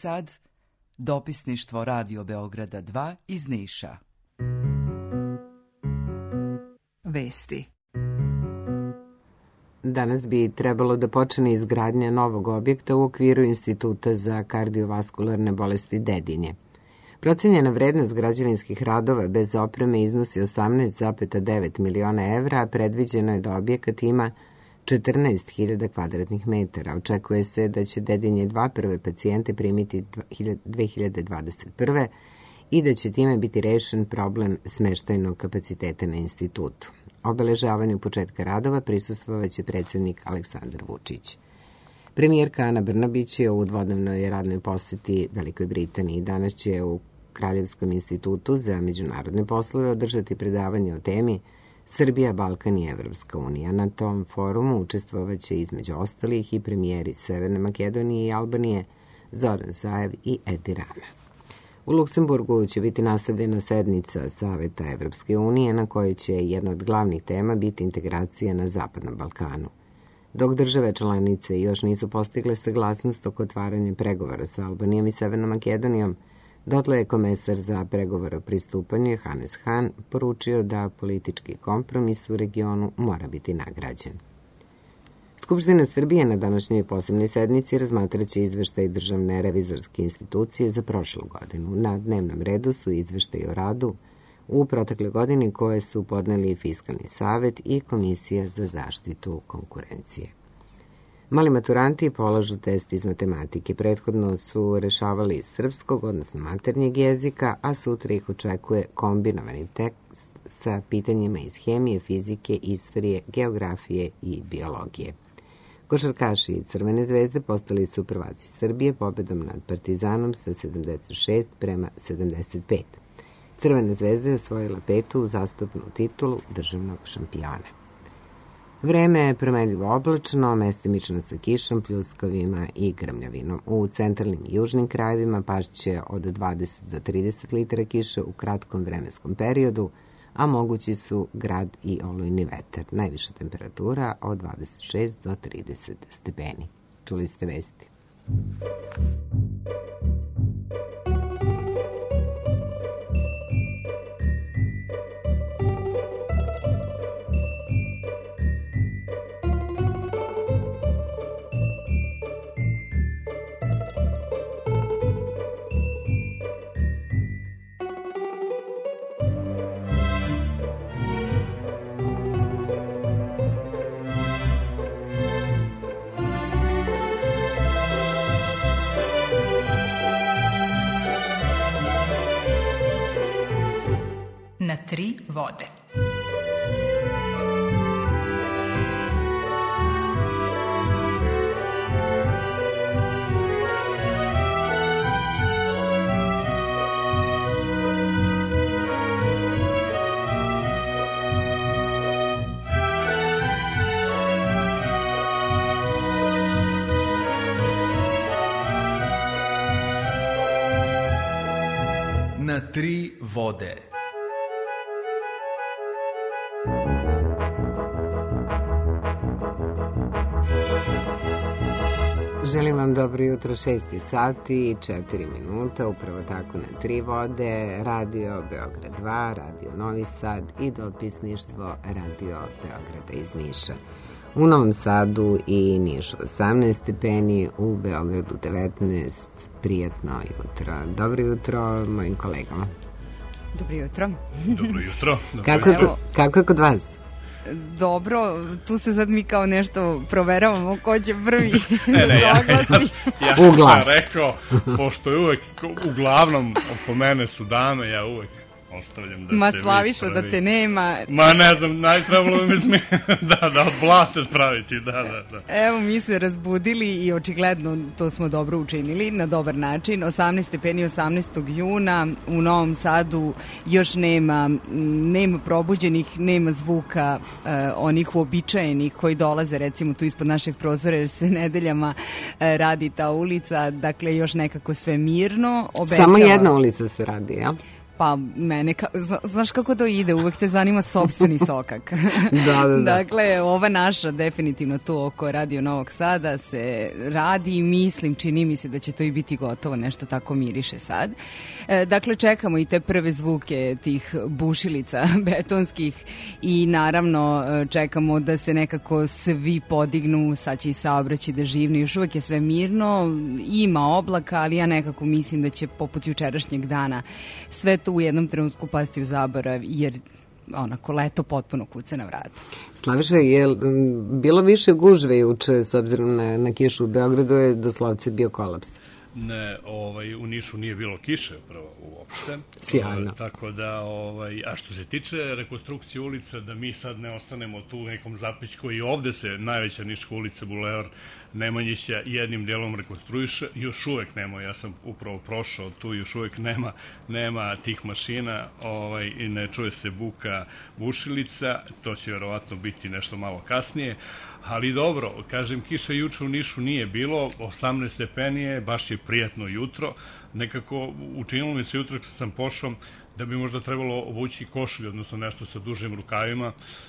Sad, dopisništvo Radio Beograda 2 iz Niša. Vesti. Danas bi trebalo da počne izgradnja novog objekta u okviru Instituta za kardiovaskularne bolesti Dedinje. Procenjena vrednost građevinskih radova bez opreme iznosi 18,9 miliona evra, a predviđeno je da objekat ima 14.000 kvadratnih metara. Očekuje se da će Dedinje 2 prve pacijente primiti 2021. i da će time biti rešen problem smeštajnog kapaciteta na institutu. Obeležavanju početka radova prisustvovaće predsjednik Aleksandar Vučić. Premijerka Ana Brnabić je u dvodnevnoj radnoj poseti Velikoj Britaniji. Danas će u Kraljevskom institutu za međunarodne poslove održati predavanje o temi Srbija, Balkan i Evropska unija. Na tom forumu učestvovaće između ostalih i premijeri Severne Makedonije i Albanije Zoran Zaev i Edi Rama. U Luksemburgu će biti nastavljena sednica Saveta Evropske unije na kojoj će jedna od glavnih tema biti integracija na Zapadnom Balkanu. Dok države članice još nisu postigle saglasnost oko otvaranja pregovora sa Albanijom i Severnom Makedonijom, dotle je komesar za pregovor o pristupanju Johannes Hahn poručio da politički kompromis u regionu mora biti nagrađen. Skupština Srbije na današnjoj posebnoj sednici razmatraće izveštaj Državne revizorske institucije za prošlu godinu. Na dnevnom redu su izveštaj o radu u protekle godini koje su podneli Fiskalni savet i Komisija za zaštitu konkurencije. Mali maturanti polažu test iz matematike. Prethodno su rešavali iz srpskog, odnosno maternjeg jezika, a sutra ih očekuje kombinovani tekst sa pitanjima iz hemije, fizike, istorije, geografije i biologije. Košarkaši i Crvene zvezde postali su prvaci Srbije pobedom nad Partizanom sa 76-75. Crvena zvezda je osvojila 5. uzastopnu titulu državnog šampiona. Vreme je promenljivo oblačno, mestimično sa kišom, pljuskavima i grmljavinom. U centralnim i južnim krajevima pašće od 20 do 30 litara kiše u kratkom vremenskom periodu, a mogući su grad i olujni vetar. Najviša temperatura od 26 do 30 stepeni. Čuli ste vesti. Na 3 vode. Na 3 vode. Želim vam dobro jutro, 6 sati i 4 minuta, upravo tako na 3 vode, Radio Beograd 2, Radio Novi Sad i dopisništvo Radio Beograda iz Niša. U Novom Sadu i Nišu 18 stepeni, u Beogradu 19, prijatno jutro. Dobro jutro mojim kolegama. Dobro jutro. Dobro jutro. Kako je kod vas? Dobro, tu se sad mi kao nešto proveravamo ko će prvi zaglasi. Ja sam rekao, pošto je uvek, uglavnom oko mene su dame, ja uvek ostavljam da se Slaviša, da te nema. Ma ne znam, trebalo bi da od blate praviti, da. Evo, mi se razbudili i očigledno to smo dobro učinili, na dobar način. 18 stepeni 18. juna, u Novom Sadu još nema probuđenih, nema zvuka onih uobičajenih koji dolaze recimo tu ispod našeg prozora jer se nedeljama radi ta ulica, dakle još nekako sve mirno. Samo jedna ulica se radi, ja? Pa mene, znaš kako to ide, uvek te zanima sopstveni sokak. Da. Dakle, ova naša definitivno tu oko Radio Novog Sada se radi i mislim, čini mi se da će to i biti gotovo, nešto tako miriše sad. Dakle, čekamo i te prve zvuke tih bušilica betonskih i naravno čekamo da se nekako svi podignu, sad će i saobraćaj da živne, još uvek je sve mirno, ima oblaka, ali ja nekako mislim da će poput jučerašnjeg dana sve to u jednom trenutku pasti u zaborav, jer onako leto potpuno kuca na vrata. Slaviša, je bilo više gužve juče s obzirom na kišu u Beogradu, je doslovce bio kolaps? Ne, u Nišu nije bilo kiše prvo uopšte. Sjajno. Tako da, a što se tiče rekonstrukcije ulica, da mi sad ne ostanemo tu u nekom zapećku, i ovde se najveća niška ulica, Bulevar Nemanjića, jednim delom rekonstruiše, još uvek nema, ja sam upravo prošao tu, još uvek nema tih mašina i ne čuje se buka bušilica, to će verovatno biti nešto malo kasnije, ali dobro, kažem, kiša juče u Nišu nije bilo, 18 stepenije, baš je prijatno jutro, nekako učinilo mi se jutro kad sam pošao da bi možda trebalo obući košulju, odnosno nešto sa dužim rukavima,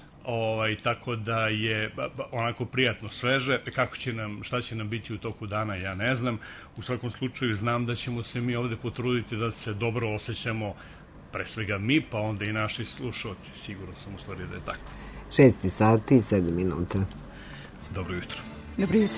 tako da je onako prijatno sveže. Šta će nam biti u toku dana, ja ne znam. U svakom slučaju znam da ćemo se mi ovde potruditi da se dobro osjećamo, pre svega mi, pa onda i naši slušalci. Sigurno sam u stvari da je tako. 6 sati i 7 minuta. Dobro jutro. Dobro jutro.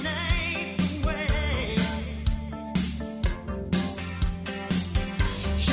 She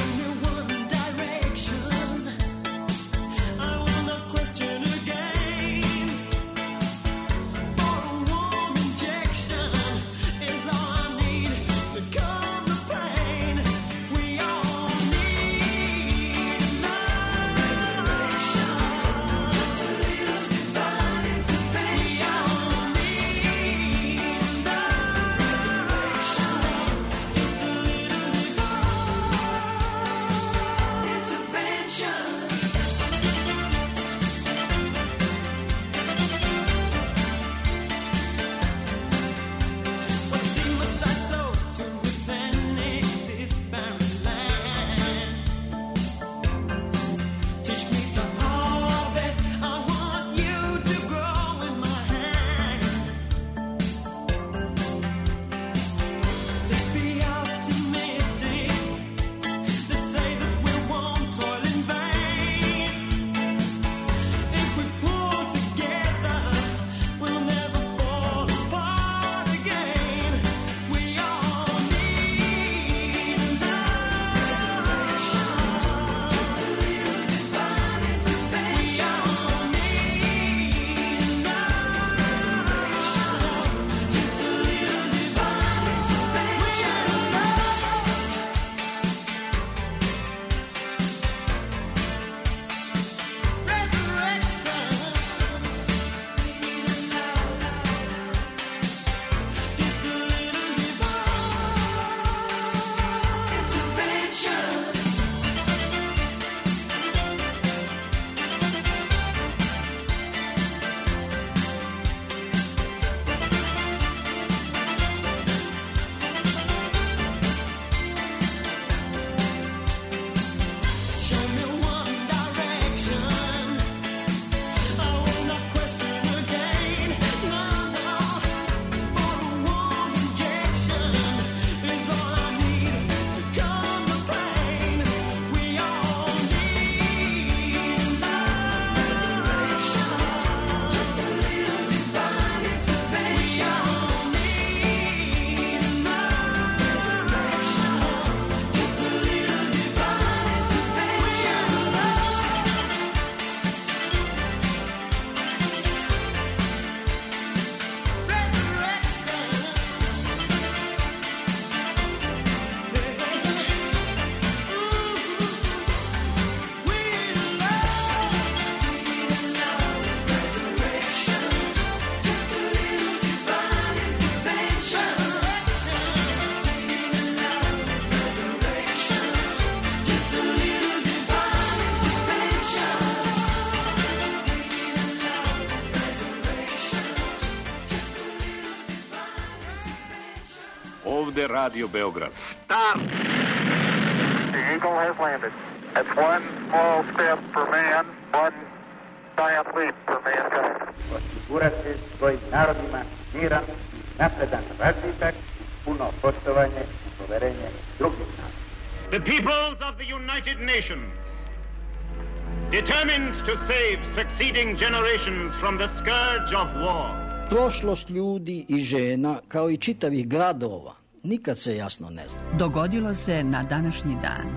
ovde Radio Beograd. Start! The Eagle has landed. That's one small step for man, one giant leap for mankind. Osigurati svojim narodima miran, napredan razvitak, puno poštovanje i poverenje drugih naroda. The peoples of the United Nations, determined to save succeeding generations from the scourge of war. Prošlost ljudi i žena, kao i čitavih gradova, nikad se jasno ne zna. Dogodilo se na današnji dan.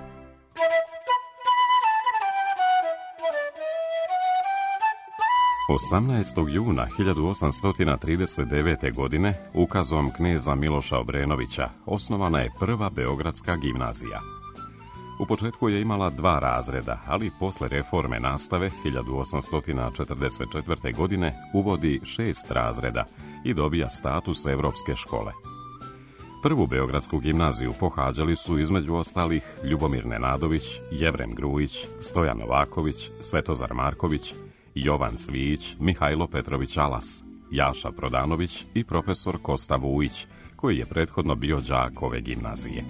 Osamnaestog juna 1839. godine ukazom kneza Miloša Obrenovića osnovana je prva Beogradska gimnazija. U početku je imala 2 razreda, ali posle reforme nastave 1844. godine uvodi 6 razreda i dobija status evropske škole. Prvu Beogradsku gimnaziju pohađali su između ostalih Ljubomir Nenadović, Jevrem Grujić, Stojan Novaković, Svetozar Marković, Jovan Cvijić, Mihajlo Petrović Alas, Jaša Prodanović i profesor Kosta Vujić, koji je prethodno bio đak ove gimnazije.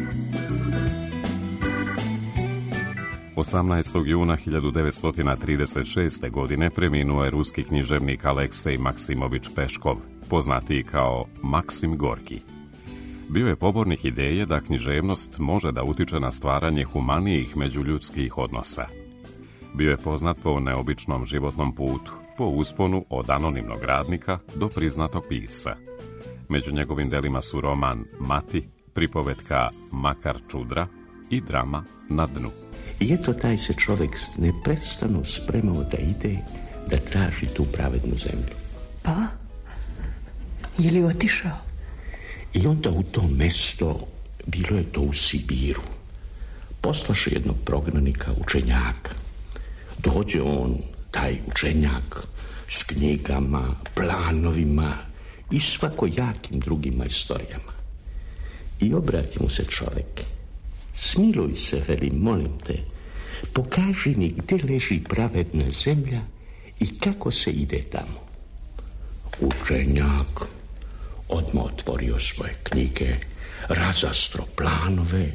18. juna 1936. godine preminuo je ruski književnik Aleksej Maksimović Peškov, poznatiji kao Maksim Gorki. Bio je pobornik ideje da književnost može da utiče na stvaranje humanijih međuljudskih odnosa. Bio je poznat po neobičnom životnom putu, po usponu od anonimnog radnika do priznatog pisca. Među njegovim delima su roman Mati, pripovetka Makar Čudra i drama Na dnu. I eto taj se čovjek neprestano spremao da ide, da traži tu pravednu zemlju. Pa? Je li otišao? I onda u to mesto, bilo je to u Sibiru, poslaše jednog prognanika, učenjaka. Dođe on, taj učenjak, s knjigama, planovima i svakojakim drugima istorijama. I obrati mu se čovjek. Smiluj se, veli, molim te, pokaži mi gdje leži pravedna zemlja i kako se ide tamo. Učenjak odmah otvorio svoje knjige, razastro planove,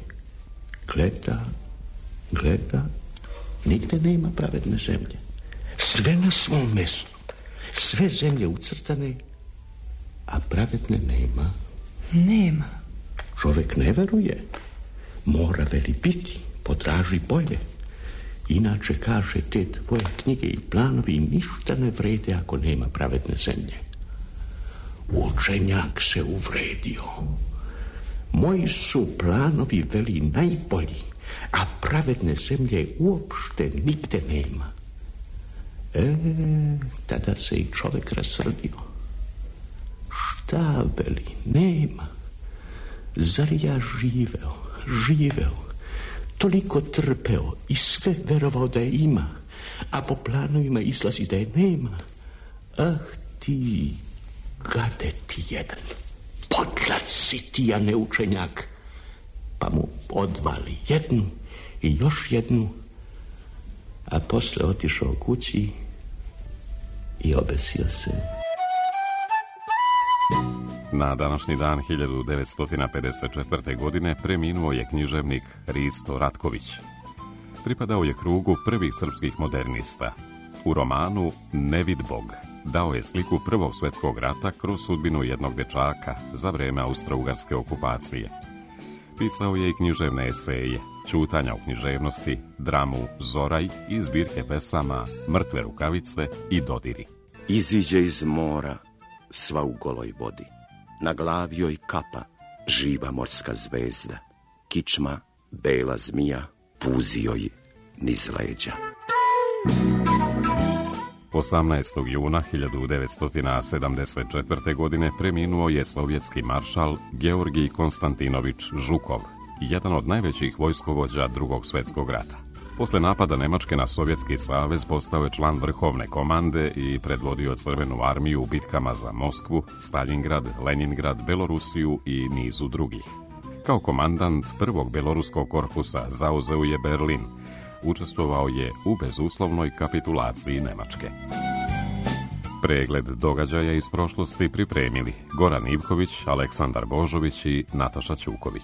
gleda, nigde nema pravedne zemlje. Sve na svom mjestu, sve zemlje ucrtane, a pravedne nema. Nema. Čovjek ne veruje. Mora, veli, biti, potraži bolje. Inače, kaže, te tvoje knjige i planovi ništa ne vrede ako nema pravedne zemlje. Učenjak se uvredio. Moji su planovi, veli, najbolji, a pravedne zemlje uopšte nigde nema. Tada se i čovjek rasrdio. Šta, veli, nema? Zar ja živeo, toliko trpeo i sve verovao da je ima, a po planovima izlazi da je nema. Ah ti, gade ti jedan, podlat si ti, a ne učenjak. Pa mu odvali jednu i još jednu, a posle otišao kući i obesio se. Na današnji dan 1954. godine preminuo je književnik Risto Ratković. Pripadao je krugu prvih srpskih modernista. U romanu Nevid Bog dao je sliku Prvog svjetskog rata kroz sudbinu jednog dečaka za vreme austro-ugarske okupacije. Pisao je i književne eseje, Ćutanja u književnosti, dramu Zoraj i zbirke pesama Mrtve rukavice i Dodiri. Iziđe iz mora, sva u goloj vodi. Na glavi joj kapa, živa morska zvezda. Kičma, bela zmija, puzi joj niz leđa. 18. juna 1974. godine preminuo je sovjetski maršal Georgij Konstantinović Žukov, jedan od najvećih vojskovođa Drugog svjetskog rata. Posle napada Nemačke na Sovjetski savez postao je član vrhovne komande i predvodio Crvenu armiju u bitkama za Moskvu, Stalingrad, Leningrad, Belorusiju i nizu drugih. Kao komandant prvog beloruskog korpusa zauzeo je Berlin. Učestvovao je u bezuslovnoj kapitulaciji Nemačke. Pregled događaja iz prošlosti pripremili Goran Ivković, Aleksandar Božović i Nataša Ćuković.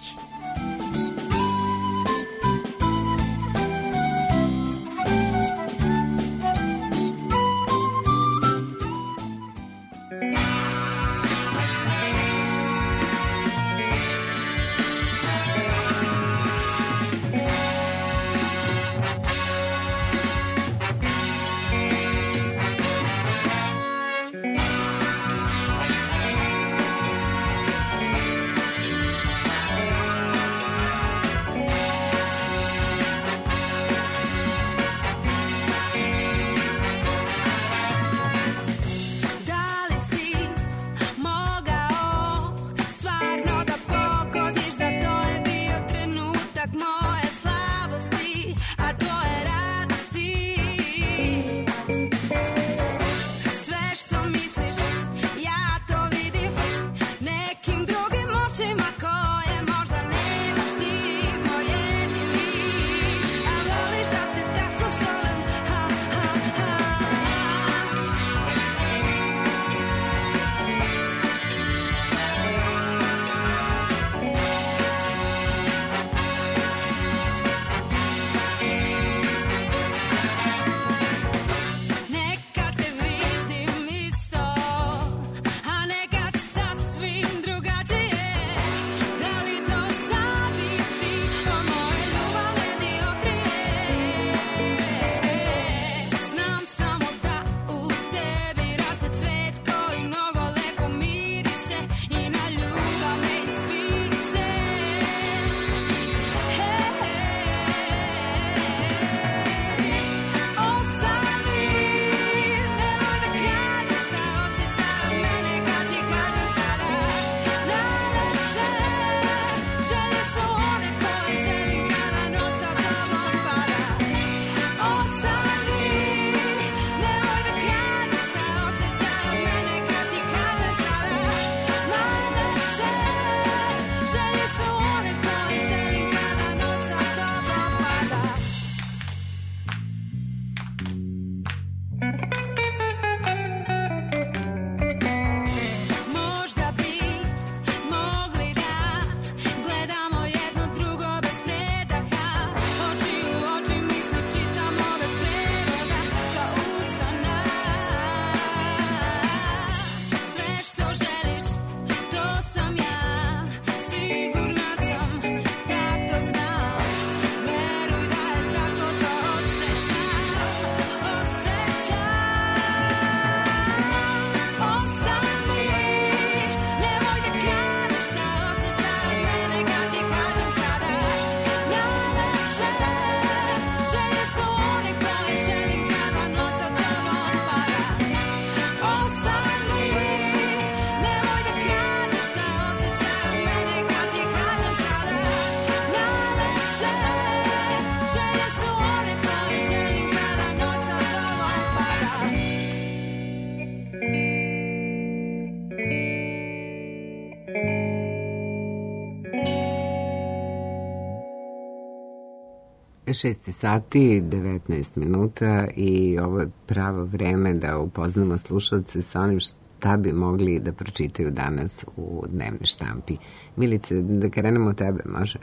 Šesti sati, 19 minuta i ovo je pravo vreme da upoznamo slušalce sa onim šta bi mogli da pročitaju danas u dnevnoj štampi. Milice, da krenemo od tebe, može?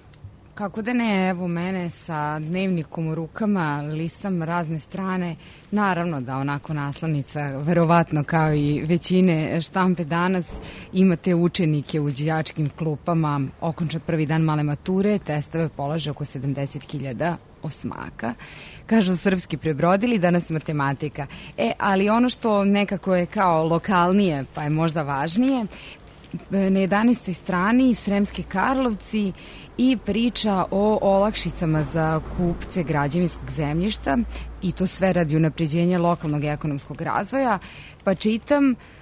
Kako da ne, evo mene sa dnevnikom u rukama, listam razne strane, naravno da onako naslovnica, verovatno kao i većine štampe danas, imate učenike u đačkim klupama, okonča prvi dan male mature, testove polaže oko 70.000 osmaka. Kažu srpski prebrodili, danas matematika. Ali ono što nekako je kao lokalnije, pa je možda važnije, na 11. strani Sremski Karlovci i priča o olakšicama za kupce građevinskog zemljišta i to sve radi unapređenja lokalnog ekonomskog razvoja, pa čitam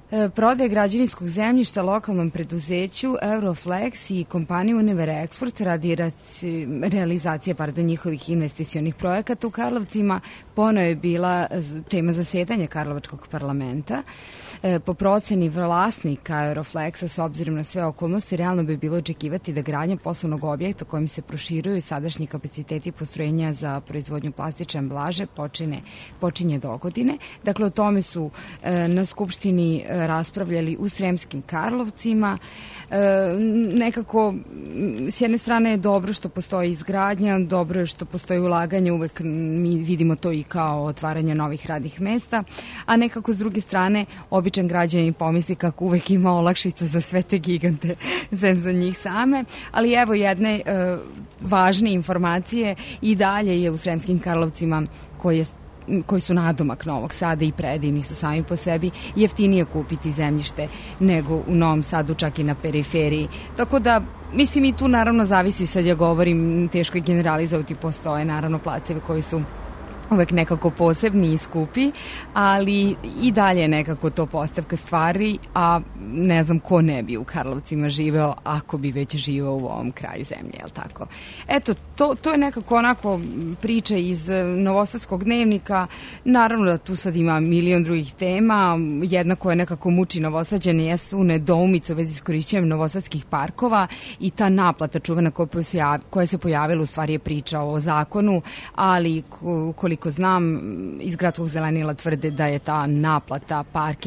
Prodaje građevinskog zemljišta lokalnom preduzeću Euroflex i kompaniju Univer Export radi realizacije njihovih investicionih projekata u Karlovcima ponovo je bila tema zasedanja Karlovačkog parlamenta. Po proceni vlasnika Euroflexa, s obzirom na sve okolnosti, realno bi bilo očekivati da gradnja poslovnog objekta kojim se proširuju sadašnji kapaciteti postrojenja za proizvodnju plastične ambalaže počinje dogodine. Dakle, o tome su na Skupštini raspravljali u Sremskim Karlovcima. Nekako, s jedne strane je dobro što postoji izgradnja, dobro je što postoji ulaganje, uvek mi vidimo to i kao otvaranje novih radnih mesta, a nekako s druge strane običan građanin pomisli kako uvek ima olakšica za sve te gigante za njih same, ali evo jedne važne informacije i dalje je u Sremskim Karlovcima koji su nadomak Novog Sada i predivni su sami po sebi, jeftinije kupiti zemljište nego u Novom Sadu, čak i na periferiji. Tako da, mislim, i tu naravno zavisi, sad ja govorim, teško je generalizovati, postoje naravno placeve koji su uvek nekako posebni i skupi, ali i dalje je nekako to postavka stvari, a ne znam ko ne bi u Karlovcima živeo ako bi već živeo u ovom kraju zemlje, jel tako? Eto, to je nekako onako priča iz Novosadskog dnevnika. Naravno da tu sad ima milion drugih tema. Jedna koja nekako muči Novosađane jesu nedoumice u vezi s korišćenjem novosadskih parkova i ta naplata čuvena koja se pojavila, u stvari je priča o zakonu, ali koliko znam, iz Gradskog zelenila tvrde da je ta naplata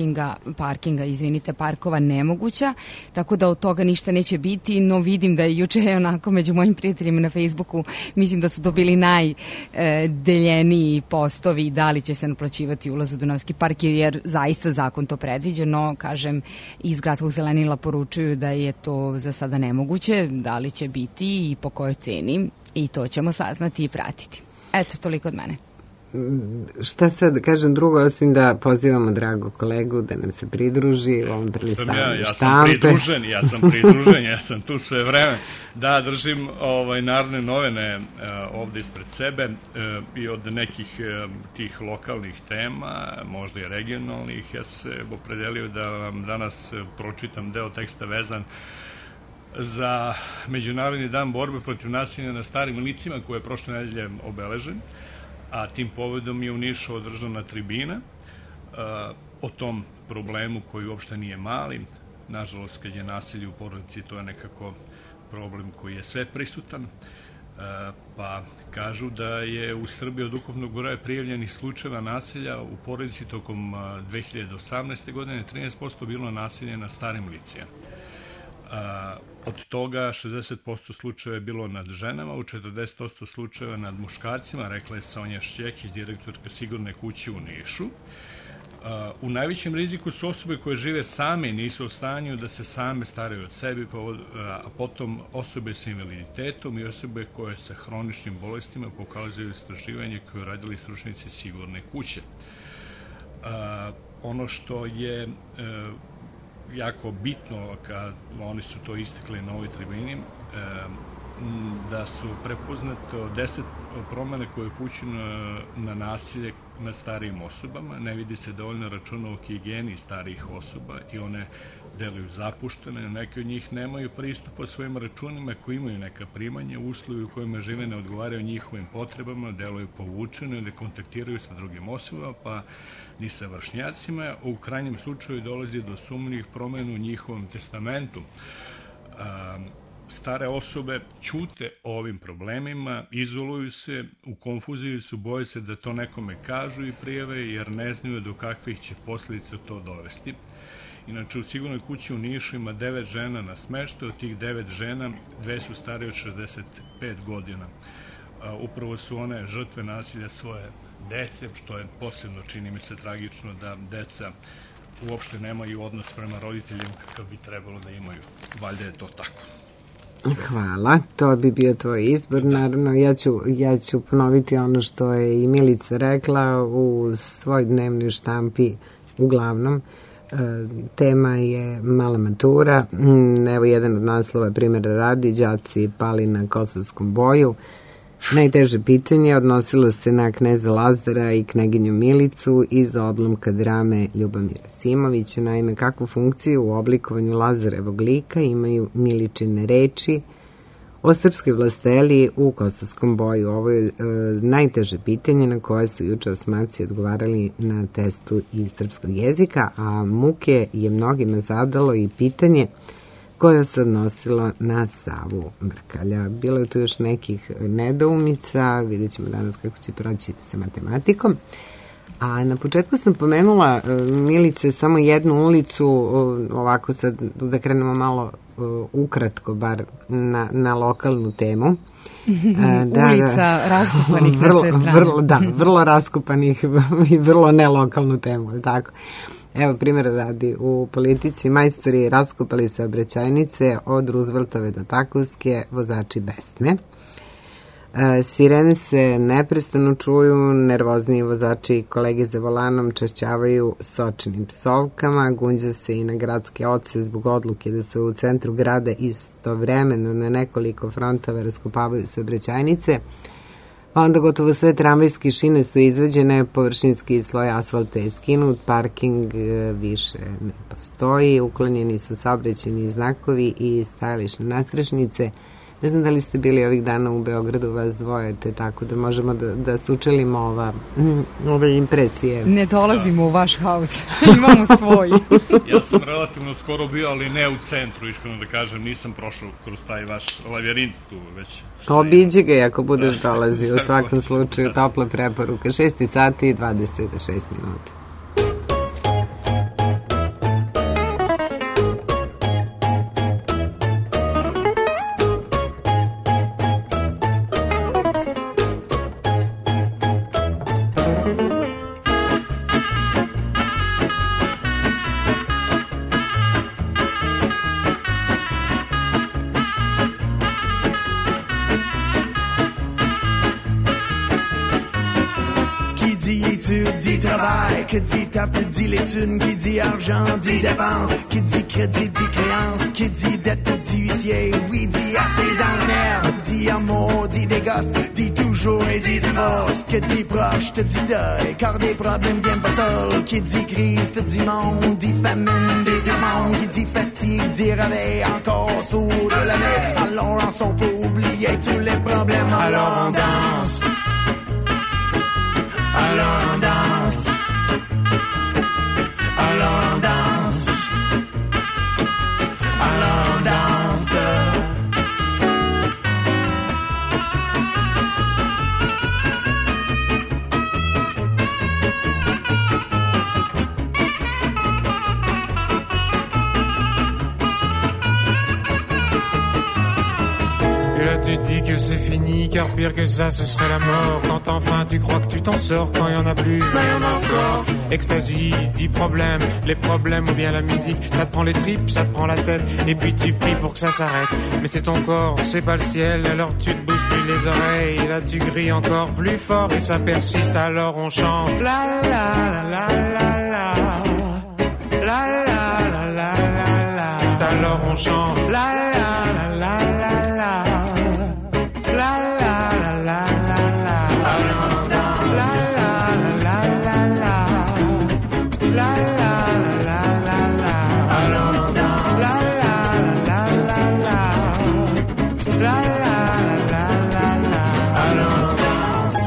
parkova nemoguća, tako da od toga ništa neće biti, no vidim da je juče onako među mojim prijateljima na Facebooku, mislim da su dobili najdeljeniji postovi da li će se naplaćivati ulaz u Dunavski park, jer zaista zakon to predviđa, no kažem, iz Gradskog zelenila poručuju da je to za sada nemoguće, da li će biti i po kojoj ceni, i to ćemo saznati i pratiti. Eto, toliko od mene. Šta sad da kažem drugo, osim da pozivamo drago kolegu da nam se pridruži u ovom prelistavanju štampe. Ja sam pridružen, ja sam tu sve vreme. Da, držim Narodne novine ovde ispred sebe i od nekih tih lokalnih tema, možda i regionalnih, ja se opredelio da vam danas pročitam deo teksta vezan za Međunarodni dan borbe protiv nasilja na starim licima, koji je prošle nedelje obeležen, a tim povodom je u Nišu održana tribina o tom problemu koji uopšte nije mali. Nažalost, kad je nasilje u porodici, to je nekako problem koji je sve prisutan, pa kažu da je u Srbiji od ukupnog broja prijavljenih slučajeva nasilja u porodici tokom 2018. godine 13% bilo nasilje na starim licima. Od toga 60% slučajeva je bilo nad ženama, u 40% slučajeva nad muškarcima, rekla je Sonja Šćekić, direktorka Sigurne kuće u Nišu. U najvećem riziku su osobe koje žive same i nisu u stanju da se same staraju od sebi, a potom osobe sa invaliditetom i osobe koje sa hroničnim bolestima, pokazuju istraživanje koje radili stručnjaci Sigurne kuće. Ono što je jako bitno, kad oni su to istakli na ovoj tribini, da su prepoznato 10 promene koje upućuju na nasilje nad starijim osobama. Ne vidi se dovoljno računa o higijeni starijih osoba i one deluju zapuštene. Neke od njih nemaju pristupa svojim računima, koji imaju neka primanja, uslovi u kojima žive ne odgovaraju njihovim potrebama, deluju povučeno, ne kontaktiraju sa drugim osobama, pa ni sa vršnjacima. U krajnjem slučaju dolazi do sumnjivih promena u njihovom testamentu. Stare osobe ćute o ovim problemima, izoluju se, u konfuziji su, boje se da to nekome kažu i prijave, jer ne znaju do kakvih će posljedica to dovesti. Inače, u Sigurnoj kući u Nišu ima 9 žena na smeštaju, od tih 9 žena, 2 su starije od 65 godina. Upravo su one žrtve nasilja svoje dece, što je posebno, čini mi se, tragično da deca uopšte nemaju odnos prema roditeljima kakav bi trebalo da imaju. Valjda je to tako. Hvala, to bi bio tvoj izbor. Naravno, ja ću ponoviti ono što je i Milica rekla u svoj dnevnoj štampi. Uglavnom, tema je mala matura. Evo jedan od naslova, primjera radi, đaci pali na Kosovskom boju. Najteže pitanje odnosilo se na kneza Lazara i kneginju Milicu iz odlomka drame Ljubomira Simovića. Naime, kakvu funkciju u oblikovanju Lazarevog lika imaju Miličine reči o srpskoj vlasteli u kosovskom boju. Ovo je najteže pitanje na koje su juče osmaci odgovarali na testu iz srpskog jezika, a muke je mnogima zadalo i pitanje koje se odnosilo na Savu Mrkalja. Bilo je tu još nekih nedoumica, vidjet ćemo danas kako će proći sa matematikom. A na početku sam pomenula, Milice, samo jednu ulicu, ovako sad da krenemo malo ukratko, bar na lokalnu temu. Ulica raskopanih na sve strane. Vrlo raskopanih i vrlo nelokalnu temu, tako. Evo, primjer radi, u politici majstori raskopali saobraćajnice od Rooseveltove do Takovske, vozači besne. Sirene se neprestano čuju, nervozni vozači kolege za volanom čašćavaju sočnim psovkama, gunđa se i na gradske oce zbog odluke da se u centru grada istovremeno na nekoliko frontova raskopavaju saobraćajnice. Onda gotovo sve tramvajske šine su izvađene, površinski sloj asfalta je skinut, parking više ne postoji, uklonjeni su saobraćajni znakovi i stajališne nastrešnice. Ne znam da li ste bili ovih dana u Beogradu, vas dvoje, te tako da možemo da sučelimo ove impresije. Ne dolazimo u vaš haus, imamo svoj. Ja sam relativno skoro bio, ali ne u centru, iskreno da kažem, nisam prošao kroz taj vaš lavirint tu već. Obiđi ga ako budeš dolazi, u svakom slučaju, topla preporuka, 6 sati i 26 minuta. Qui dit taf, dit les thunes, qui dit argent, dit dépense, qui dit crédit, dit créance, qui dit dette, dit huissier, oui, dit assez dans le merde, dit amour, dit des gosses, dit toujours et dit divorce, qui dit proche, te dit deuil, car des problèmes viennent pas seuls, qui dit crise, te dit monde, dit famine, dit monde, qui dit fatigue, dit réveil, encore sourd de la mer, alors on s'en peut oublier tous les problèmes, alors on danse, alors on danse. Alors on danse, alors on danse. Et là tu te dis que c'est fini, car pire que ça ce serait la mort. Quand enfin tu crois que tu t'en sors, quand il y en a plus, mais il y en a encore. Extasie, 10 problèmes, les problèmes ou bien la musique, ça te prend les tripes, ça te prend la tête, et puis tu pries pour que ça s'arrête. Mais c'est ton corps, c'est pas le ciel, alors tu te bouges plus les oreilles, et là tu cries encore plus fort et ça persiste, alors on chante la la la la la la la la la la la, alors on chante la la la la la la la la la la la, alors on danse la la la la la. La la la la la, alors on danse. La la la la la, la la la la la, alors on danse.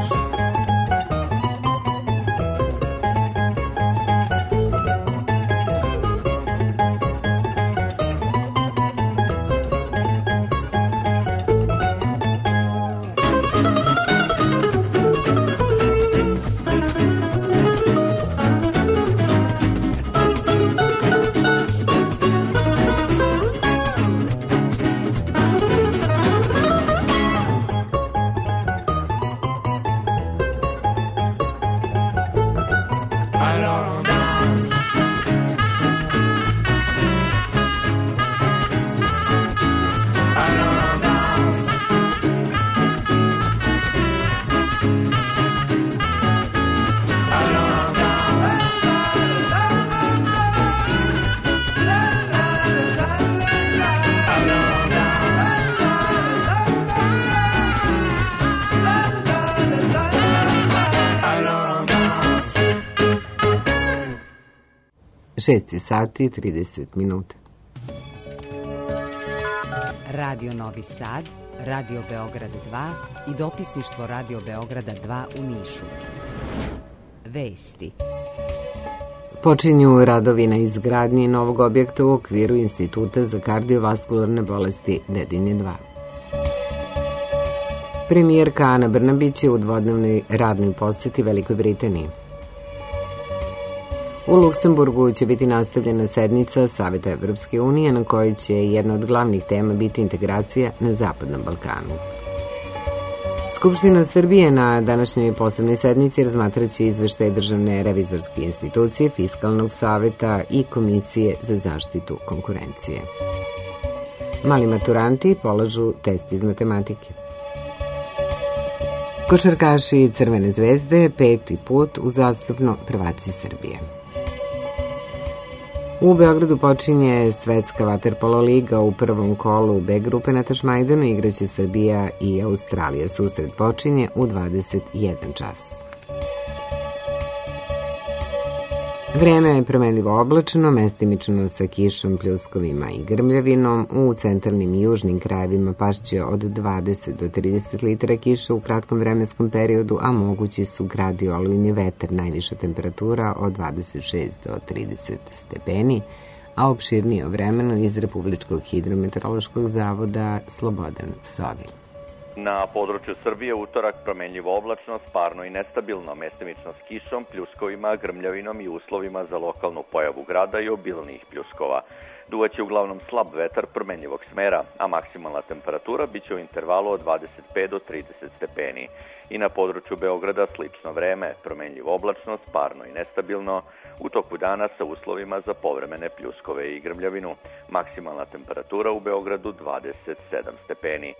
6 sati i 30 minuta. Radio Novi Sad, Radio Beograd 2 i dopisništvo Radio Beograda 2 u Nišu. Vesti. Počinju radovi na izgradnji novog objekta u okviru Instituta za kardiovaskularne bolesti Dedinje 2. Premijerka Ana Brnabić je u dvodnevnoj radnoj poseti Velikoj Britaniji. U Luksemburgu će biti nastavljena sednica Saveta Evropske unije na kojoj će jedna od glavnih tema biti integracija na Zapadnom Balkanu. Skupština Srbije na današnjoj posebnoj sednici razmatraće izveštaje Državne revizorske institucije, Fiskalnog saveta i Komisije za zaštitu konkurencije. Mali maturanti polažu test iz matematike. Košarkaši Crvene zvezde 5. put uzastopno prvaci Srbije. U Beogradu počinje Svetska vaterpolo liga. U prvom kolu B grupe na Tašmajdanu igraće Srbija i Australija. Susret počinje u 21 čas. Vreme je promenljivo oblačno, mestimično sa kišom, pljuskovima i grmljavinom. U centralnim i južnim krajevima pašće od 20 do 30 litara kiša u kratkom vremenskom periodu, a mogući su grad i olujni vetar, najviša temperatura od 26 do 30 stepeni, a opširnije o vremenu iz Republičkog hidrometeorološkog zavoda Slobodan Sovil. Na području Srbije utorak promenljivo oblačno, parno i nestabilno, mestimično s kišom, pljuskovima, grmljavinom i uslovima za lokalnu pojavu grada i obilnijih pljuskova. Duvaće uglavnom slab vetar promenljivog smera, a maksimalna temperatura biće u intervalu od 25 do 30 stepeni. I na području Beograda slično vreme, promenljivo oblačno, parno i nestabilno, u toku dana sa uslovima za povremene pljuskove i grmljavinu. Maksimalna temperatura u Beogradu 27 stepeni.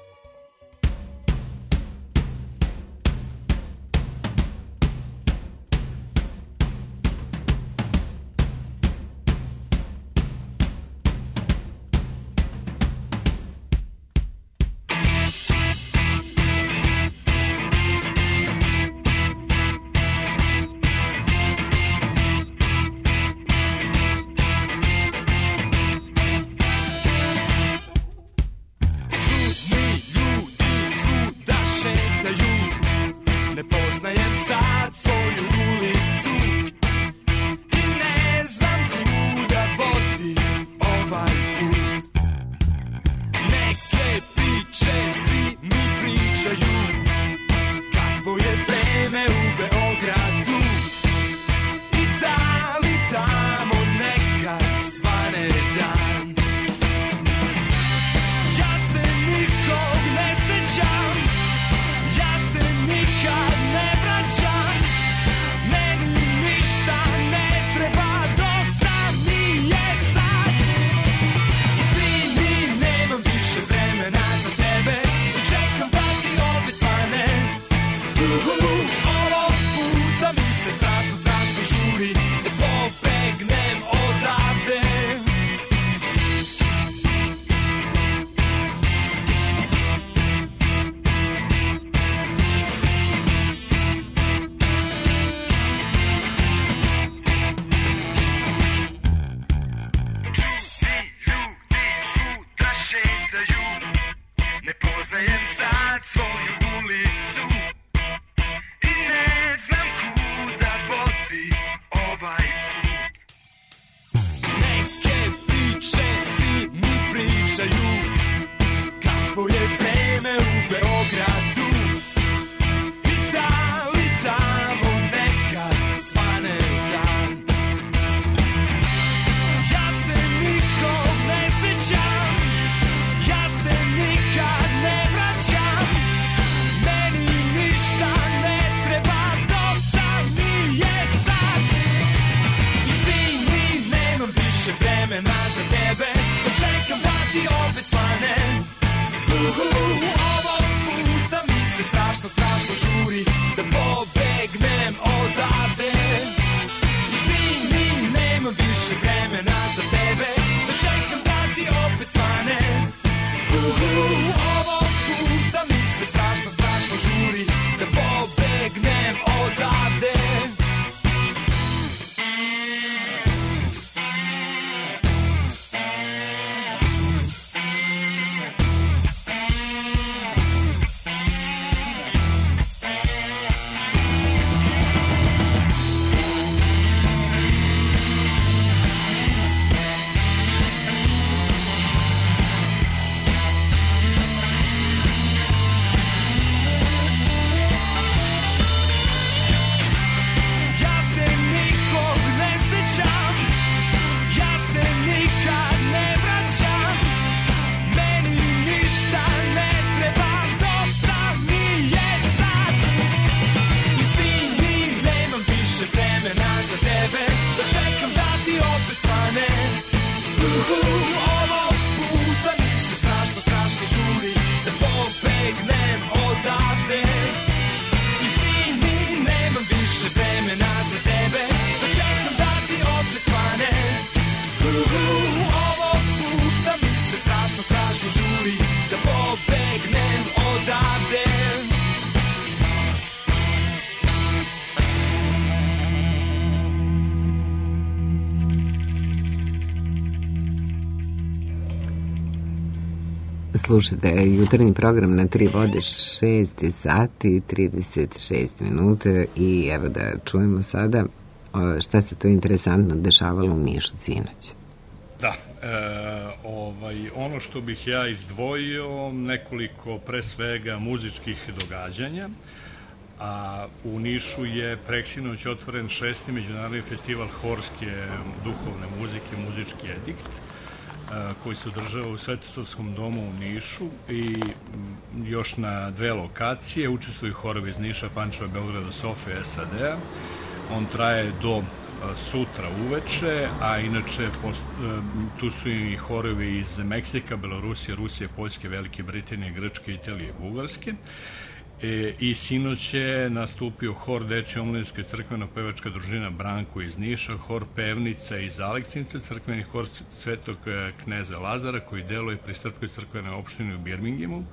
Slušajte, jutarnji program na 3 vode, 6 sati, 36 minuta i evo da čujemo sada šta se to interesantno dešavalo u Nišu sinoć. Da, ono što bih ja izdvojio, nekoliko pre svega muzičkih događanja, a u Nišu je preksinoć otvoren 6. međunarodni festival horske duhovne muzike, muzički edikt, koji se održava u Svetosavskom domu u Nišu i još na 2 lokacije. Učestvuju horovi iz Niša, Pančeva, Beograda, Sofije, SAD-a. On traje do sutra uveče, a inače tu su i horovi iz Meksika, Belorusije, Rusije, Poljske, Velike Britanije, Grčke, Italije i Bugarske. I sinoć je nastupio hor Dečje omladinske crkveno-pevačka družina Branko iz Niša, hor Pevnica iz Aleksinice, crkveni hor Svetog kneza Lazara koji deluje pri Srpskoj crkvenoj opštini u Birminghamu,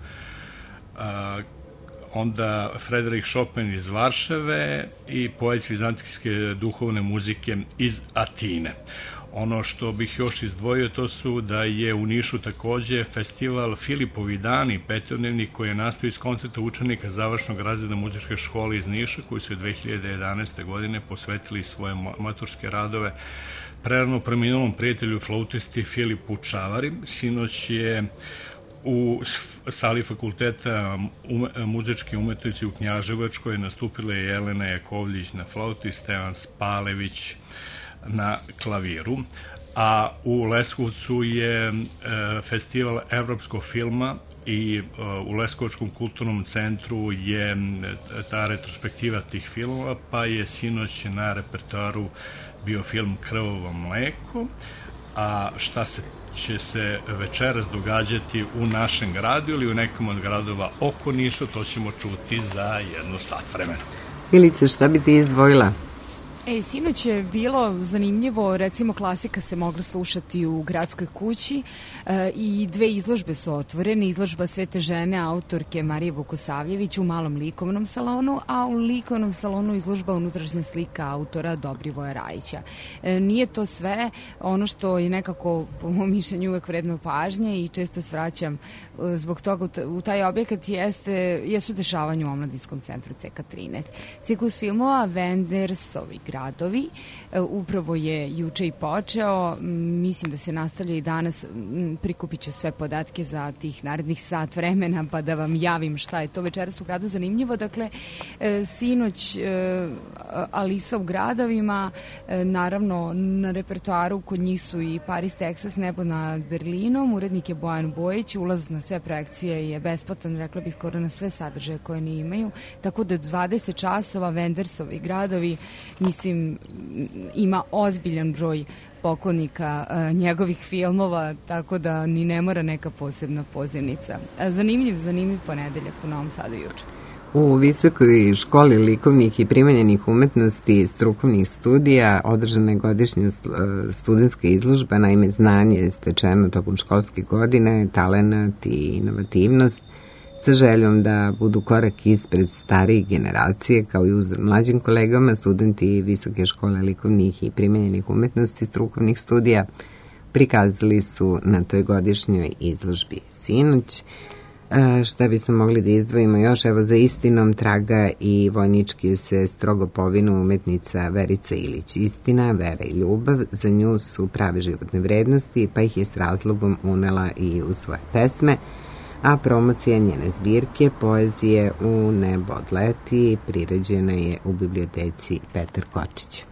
onda Frederik Chopin iz Varšave i poet vizantijske duhovne muzike iz Atine. Ono što bih još izdvojio to su da je u Nišu takođe festival Filipovi dani, 5-dnevni, koji je nastao iz koncerta učenika završnog razreda muzičke škole iz Niša, koji su 2011. godine posvetili svoje maturske radove prerano preminulom prijatelju flautisti Filipu Čavari. Sinoć je u sali fakulteta muzičke umetnosti u Knjaževačkoj nastupila je Jelena Jakovljić na flauti, Stevan Spalević na klaviru, a u Leskovcu je festival evropskog filma i u Leskovačkom kulturnom centru je ta retrospektiva tih filmova, pa je sinoć na repertoaru bio film Krvavo mleko, a šta će se večeras događati u našem gradu ili u nekom od gradova oko Niša, to ćemo čuti za 1 sat vremena. Milice, šta bi ti izdvojila? Sinoć je bilo zanimljivo, recimo klasika se mogla slušati u Gradskoj kući i 2 izložbe su otvorene. Izložba Svete žene autorke Marije Vukosavljević u malom likovnom salonu, a u likovnom salonu izložba unutrašnja slika autora Dobrivoja Rajića. Nije to sve, ono što je nekako po mom mišljenju uvek vredno pažnje i često svraćam zbog toga u taj objekat jesu dešavanje u Omladinskom centru CK13. Ciklus filmova Wendersovi gradovi upravo je juče i počeo, mislim da se nastavlja i danas, prikupit ću sve podatke za tih narednih sat vremena pa da vam javim šta je to večeras u gradu zanimljivo. Dakle, sinoć Alisa u gradovima, naravno na repertoaru kod njih su i Paris, Texas, Nebo nad Berlinom, urednik je Bojan Bojić, ulaz na sve projekcije je besplatan, rekla bih skoro na sve sadržaje koje oni imaju, tako da 20 časova Wendersovi gradovi, mislim, ima ozbiljan broj poklonika njegovih filmova, tako da ni ne mora neka posebna pozivnica. Zanimljiv ponedeljak u Novom Sadu juče. U Visokoj školi likovnih i primenjenih umetnosti strukovnih studija održana je godišnja studentska izložba, naime znanje je stečeno tokom školske godine, talenat i inovativnost, sa željom da budu korak ispred starijih generacije, kao i uzor mlađim kolegama. Studenti Visoke škole likovnih i primenjenih umetnosti strukovnih studija prikazali su na toj godišnjoj izložbi sinoć. Šta bismo mogli da izdvojimo još? Evo, za istinom traga i vojnički se strogo povinu umetnica Verica Ilić. Istina, vera i ljubav, za nju su prave životne vrednosti, pa ih je s razlogom unela i u svoje pesme, a promocija njene zbirke poezije U nebo odleti priređena je u biblioteci Petar Kočić.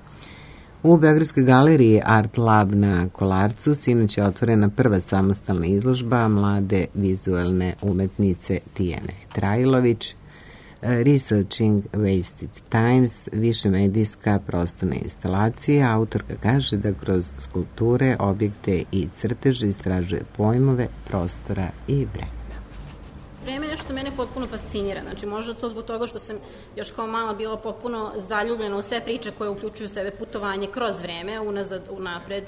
U Beogradskoj galeriji Art Lab na Kolarcu sinoć je otvorena prva samostalna izložba mlade vizuelne umetnice Tijane Trajlović, Researching Wasted Times, višemedijska prostorna instalacija. Autorka kaže da kroz skulpture, objekte i crteže istražuje pojmove prostora i vremena. Vreme je nešto mene potpuno fascinira, znači možda to zbog toga što sam još kao mala bila potpuno zaljubljena u sve priče koje uključuju u sebe putovanje kroz vreme, unazad, unapred,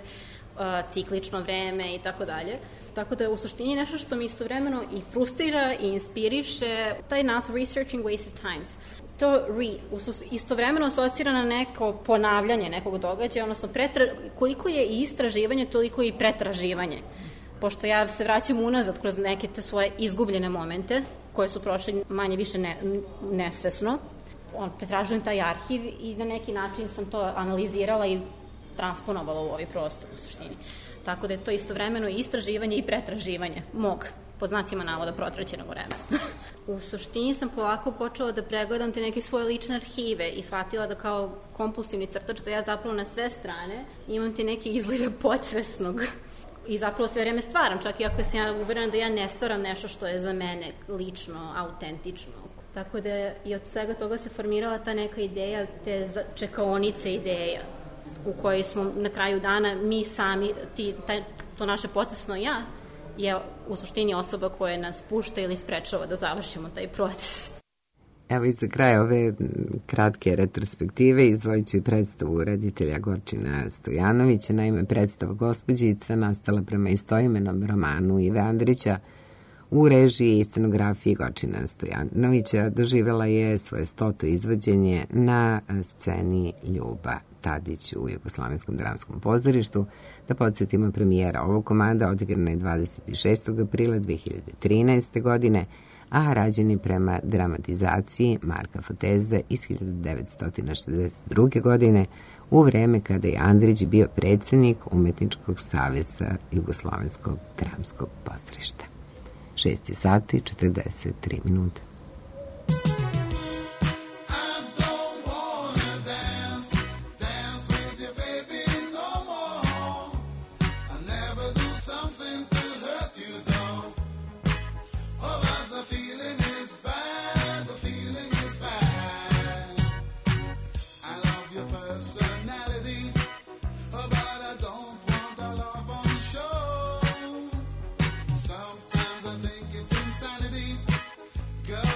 ciklično vreme i tako dalje. Tako da je u suštini nešto što mi istovremeno i frustrira i inspiriše, taj naslov Researching Wasted Times. To istovremeno asocira na neko ponavljanje nekog događaja, odnosno koliko je i istraživanje, toliko i pretraživanje pošto ja se vraćam unazad kroz neke te svoje izgubljene momente, koje su prošli manje više nesvesno, pretražujem taj arhiv i na neki način sam to analizirala i transponovala u ovaj prostor u suštini. Tako da je to istovremeno i istraživanje i pretraživanje mog, pod znacima navoda, protraćenog vremena. U suštini sam polako počela da pregledam te neke svoje lične arhive i shvatila da kao kompulsivni crtač da ja zapravo na sve strane imam te neke izlive podsvesnog i zapravo sve vreme stvaram, čak i ako sam ja uverena da ja ne stvaram nešto što je za mene lično, autentično. Tako da i od svega toga se formirala ta neka ideja, te čekaonice ideja, u kojoj smo na kraju dana mi sami, to naše podsvesno ja, je u suštini osoba koja nas pušta ili sprečava da završimo taj proces. Evo i za kraj ove kratke retrospektive izdvojit ću i predstavu reditelja Gorčina Stojanovića. Naime, predstava Gospođica nastala prema istoimenom romanu Ive Andrića u režiji i scenografiji Gorčina Stojanovića. Doživjela je svoje 100. izvođenje na sceni Ljuba Tadić u Jugoslavenskom dramskom pozorištu. Da podsjetimo, premijera ovog komada odigrana je 26. aprila 2013. godine, a rađen je prema dramatizaciji Marka Foteze iz 1962. godine, u vreme kada je Andrić bio predsjednik Umetničkog saveza Jugoslovenskog dramskog pozorišta. 6 sati 43 minute. Girl,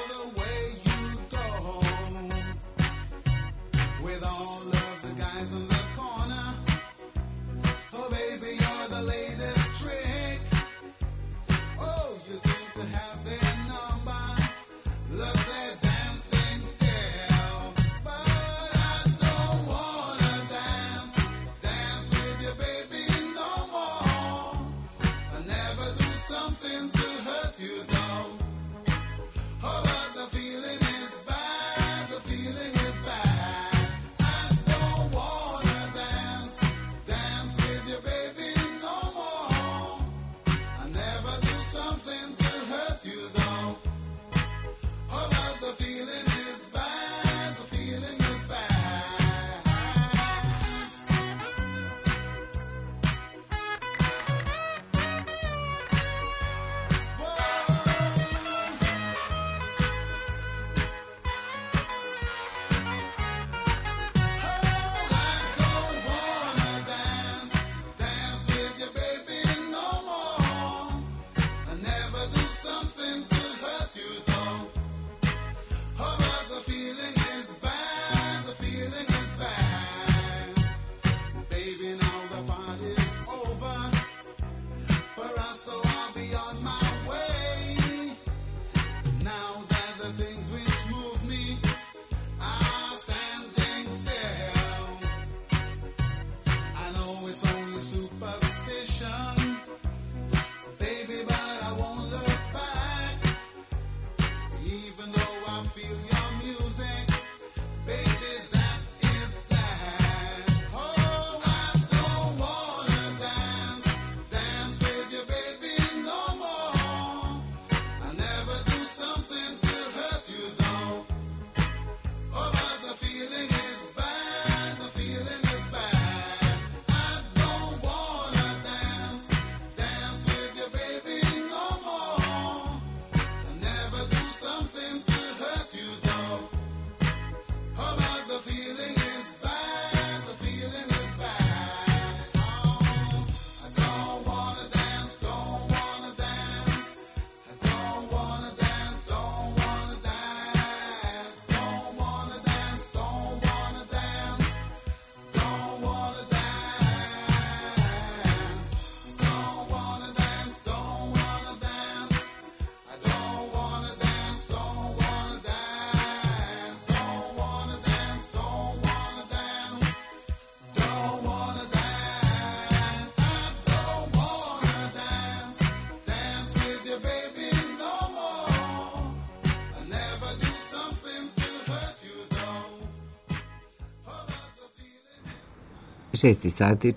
6 sati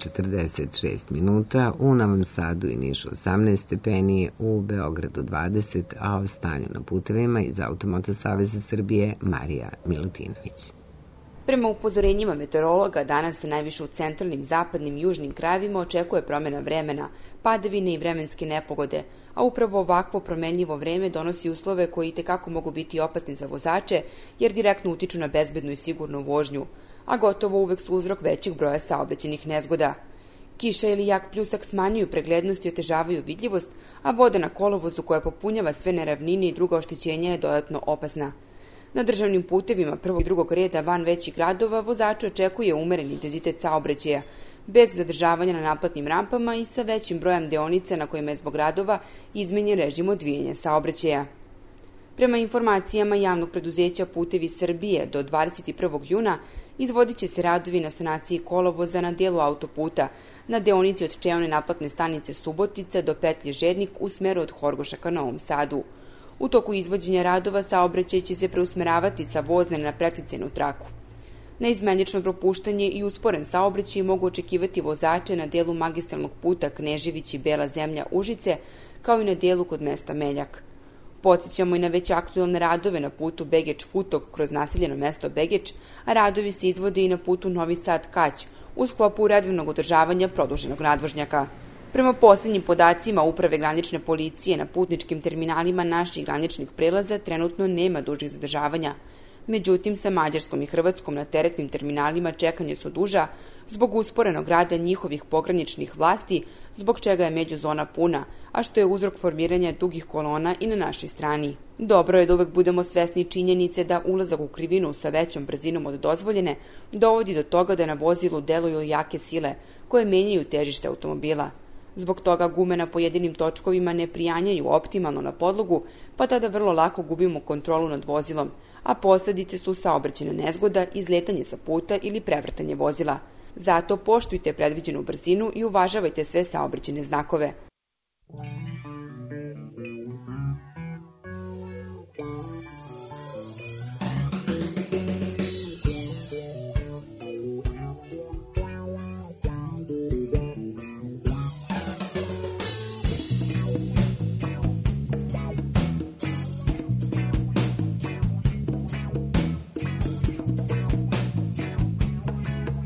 46 minuta, u Novom Sadu i Nišu 18 stepeni, u Beogradu 20, a o stanju na putevima iz Automoto Saveza Srbije Marija Milutinović. Prema upozorenjima meteorologa, danas se najviše u centralnim, zapadnim i južnim krajevima očekuje promjena vremena, padavine i vremenske nepogode, a upravo ovakvo promenljivo vreme donosi uslove koji itekako mogu biti opasni za vozače, jer direktno utiču na bezbednu i sigurnu vožnju, a gotovo uvek su uzrok većeg broja saobraćajnih nezgoda. Kiša ili jak pljusak smanjuju preglednost i otežavaju vidljivost, a voda na kolovozu koja popunjava sve neravnine i druga oštećenja je dodatno opasna. Na državnim putevima prvog i drugog reda van većih gradova vozače očekuje umeren intenzitet saobraćaja, bez zadržavanja na naplatnim rampama i sa većim brojem deonica na kojima je zbog radova izmenjen režim odvijanja saobraćaja. Prema informacijama javnog preduzeća Putevi Srbije, do 21. juna izvodit će se radovi na sanaciji kolovoza na delu autoputa, na deonici od čeone naplatne stanice Subotica do petlje Žednik u smeru od Horgoša ka Novom Sadu. U toku izvođenja radova saobraćaj će se preusmeravati sa vozne na pretlicenu traku. Na izmenično propuštanje i usporen saobraćaj mogu očekivati vozače na delu magistralnog puta Knežević i Bela Zemlja Užice, kao i na delu kod mesta Meljak. Podsjećamo i na već aktualne radove na putu Begeč-Futog kroz naseljeno mesto Begeč, a radovi se izvode i na putu Novi Sad-Kać u sklopu redovnog održavanja produženog nadvožnjaka. Prema posljednjim podacima Uprave granične policije na putničkim terminalima naših graničnih prelaza trenutno nema dužih zadržavanja. Međutim, sa Mađarskom i Hrvatskom na teretnim terminalima čekanje su duža zbog usporenog rada njihovih pograničnih vlasti, zbog čega je međuzona puna, a što je uzrok formiranja dugih kolona i na našoj strani. Dobro je da uvek budemo svesni činjenice da ulazak u krivinu sa većom brzinom od dozvoljene dovodi do toga da na vozilu deluju jake sile koje menjaju težište automobila. Zbog toga gume na pojedinim točkovima ne prijanjaju optimalno na podlogu, pa tada vrlo lako gubimo kontrolu nad vozilom, a posledice su saobraćajna nezgoda, izletanje sa puta ili prevrtanje vozila. Zato poštujte predviđenu brzinu i uvažavajte sve saobraćajne znakove.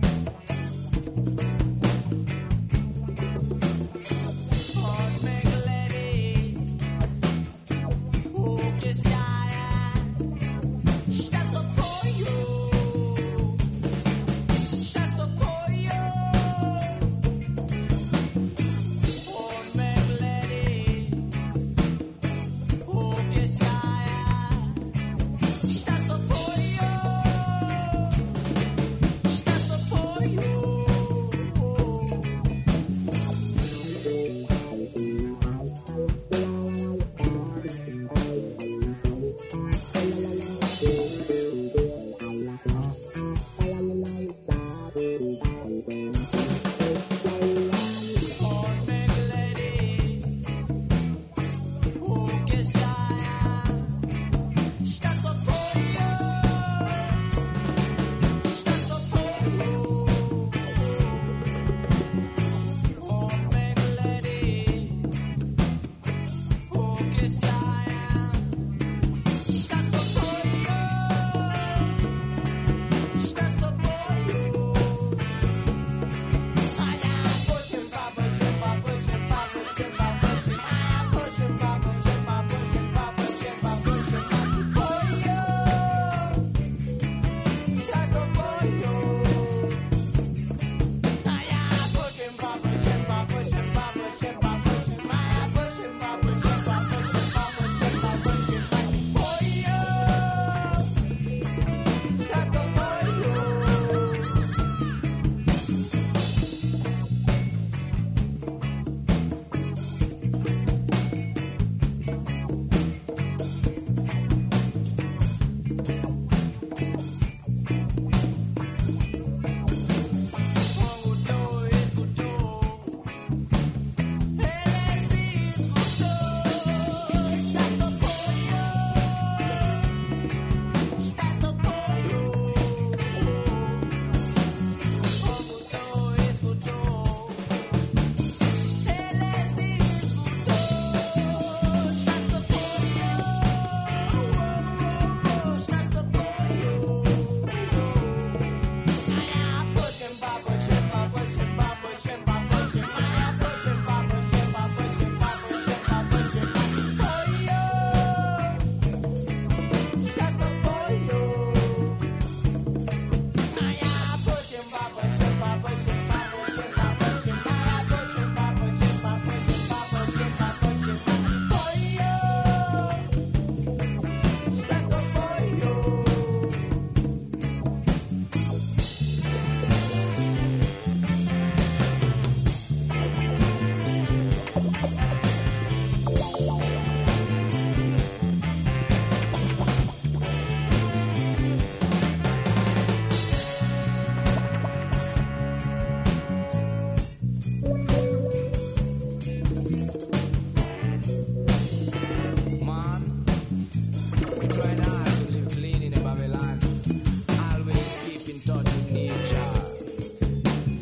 Make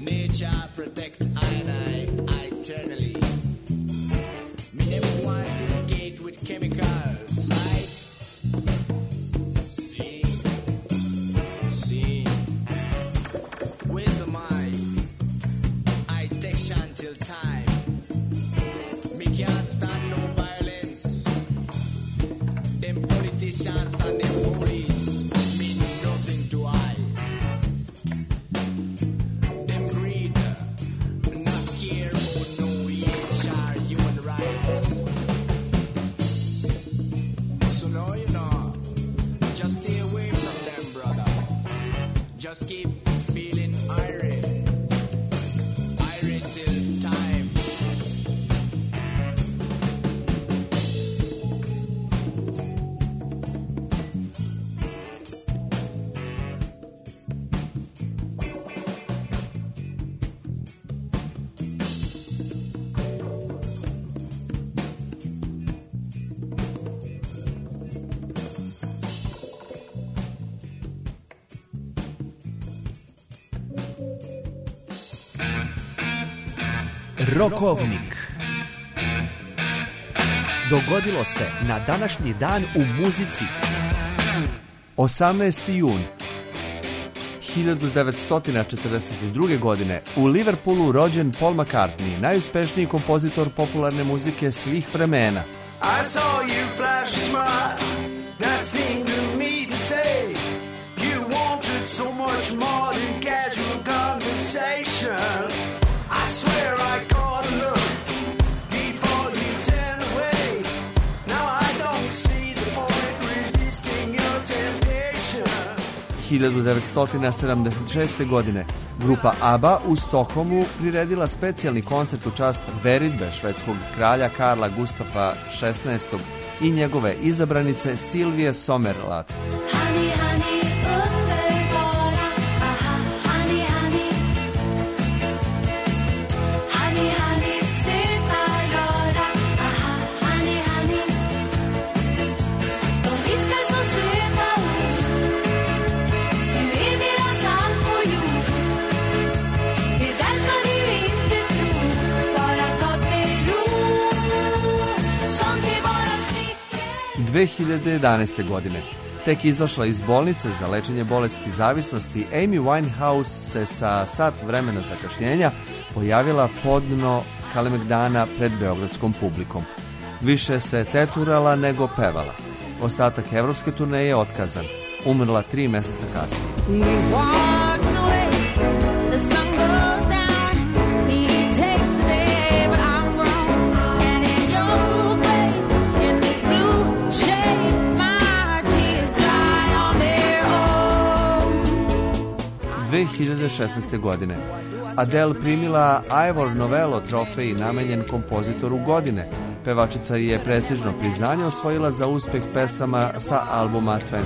nature protect I eternally. Me never want to engage with chemicals, right? See, wisdom I detection till time. Me can't stand no violence. Them politicians and them police mean nothing to I. Them greed, not care about no HR human rights. So now you know, just stay away from them, brother. Just keep feeling irate till time. Rokovnik. Dogodilo se na današnji dan u muzici. 18. jun 1942. godine u Liverpoolu rođen Paul McCartney, najuspešniji kompozitor popularne muzike svih vremena. I saw you flash a smile that seemed to me to say you wanted so much more than casual conversation. I swear I caught a look before you turn away. Now I don't see the point resisting your temptation. 1976. godine grupa ABBA u Stokholmu priredila specijalni koncert u čast veridbe švedskog kralja Karla Gustafa XVI i njegove izabranice Silvije Sommerlath. I 2011. godine tek izašla iz bolnice za lečenje bolesti zavisnosti, Amy Winehouse se sa sat vremena zakašnjenja pojavila podno Kalemegdana pred beogradskom publikom. Više se teturala nego pevala. Ostatak evropske turneje je otkazan. Umrla 3 meseca kasnije. – 2016. godine Adele primila Ivor Novello trofej namenjen kompozitoru godine. Pevačica je prestižno priznanje osvojila za uspeh pesama sa albuma 25.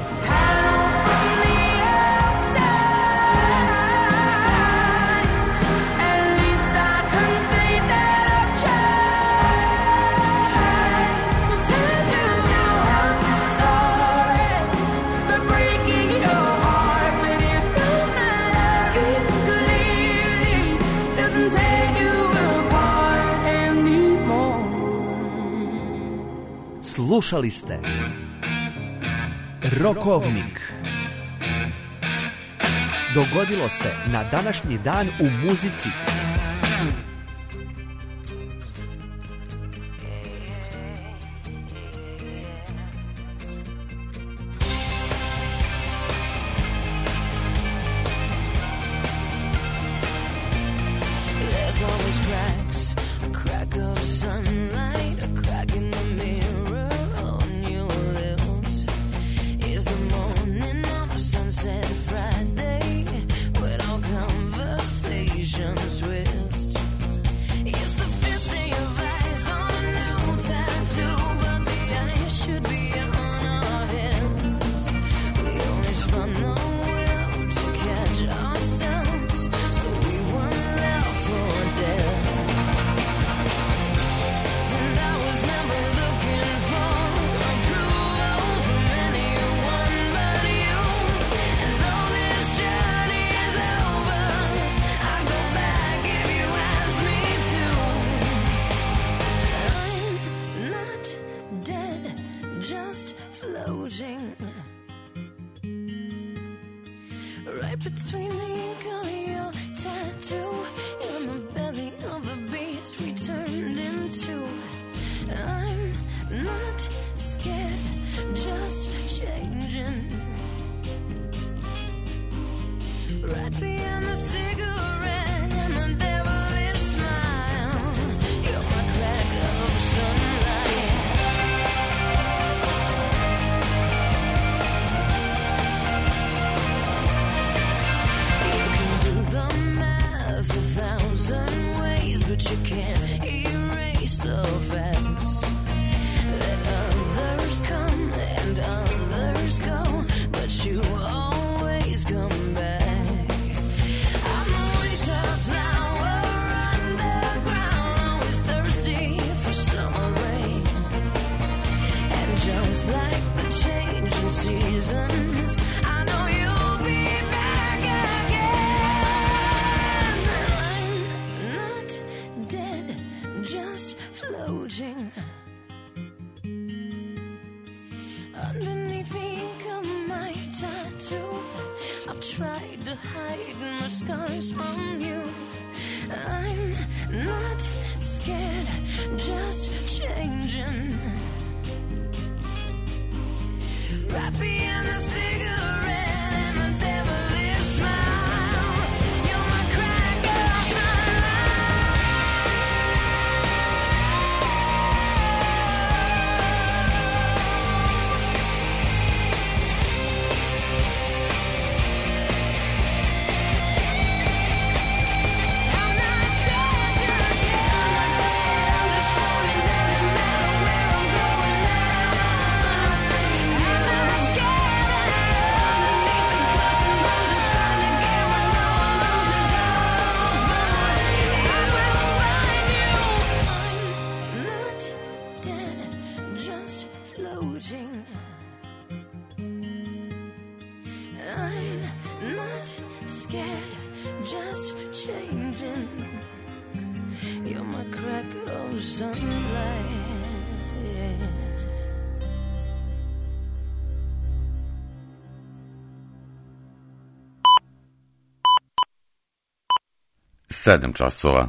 Slušali ste Rokovnik. Dogodilo se na današnji dan u muzici. between the ink of your tattoo and the belly of the beast we turned into. I'm not scared, just changing. Right beyond the cigarette and the devilish smile, you're my crack of sunlight. You can do the math 1,000 ways, but you can't erase the facts that others come and others go, but you always come back. Just like the changing seasons, I know you'll be back again. I'm not dead, just floating underneath the ink of my tattoo. I've tried to hide my scars from you. I'm not scared, just changing. Right beyond the cigarette and the devilish smile, you're my crack of sunlight. I'm not dead just yet. I'm not dead, I'm just floating. Doesn't matter where I'm going now. I'm not scared, just changing. You're my crack of sunlight. 7 časova.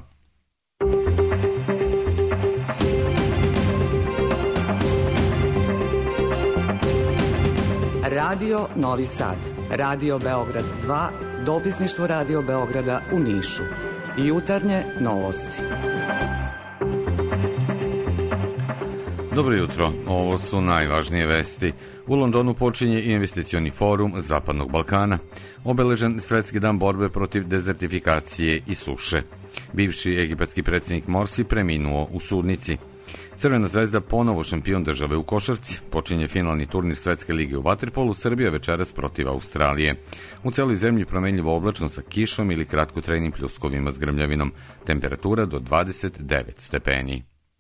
Radio Novi Sad, Radio Beograd 2, dopisništvo Radio Beograda u Nišu. Jutarnje novosti. Dobro jutro, ovo su najvažnije vesti. U Londonu počinje investicioni forum Zapadnog Balkana, obeležen Svetski dan borbe protiv dezertifikacije i suše. Bivši egipatski predsjednik Morsi preminuo u sudnici. Crvena zvezda ponovo šampion države u košarci. Počinje finalni turnir Svetske lige u vaterpolu, Srbija večeras protiv Australije. U celoj zemlji promenljivo oblačno sa kišom ili kratkotrajnim pljuskovima s grmljavinom. Temperatura do 29 stepeni.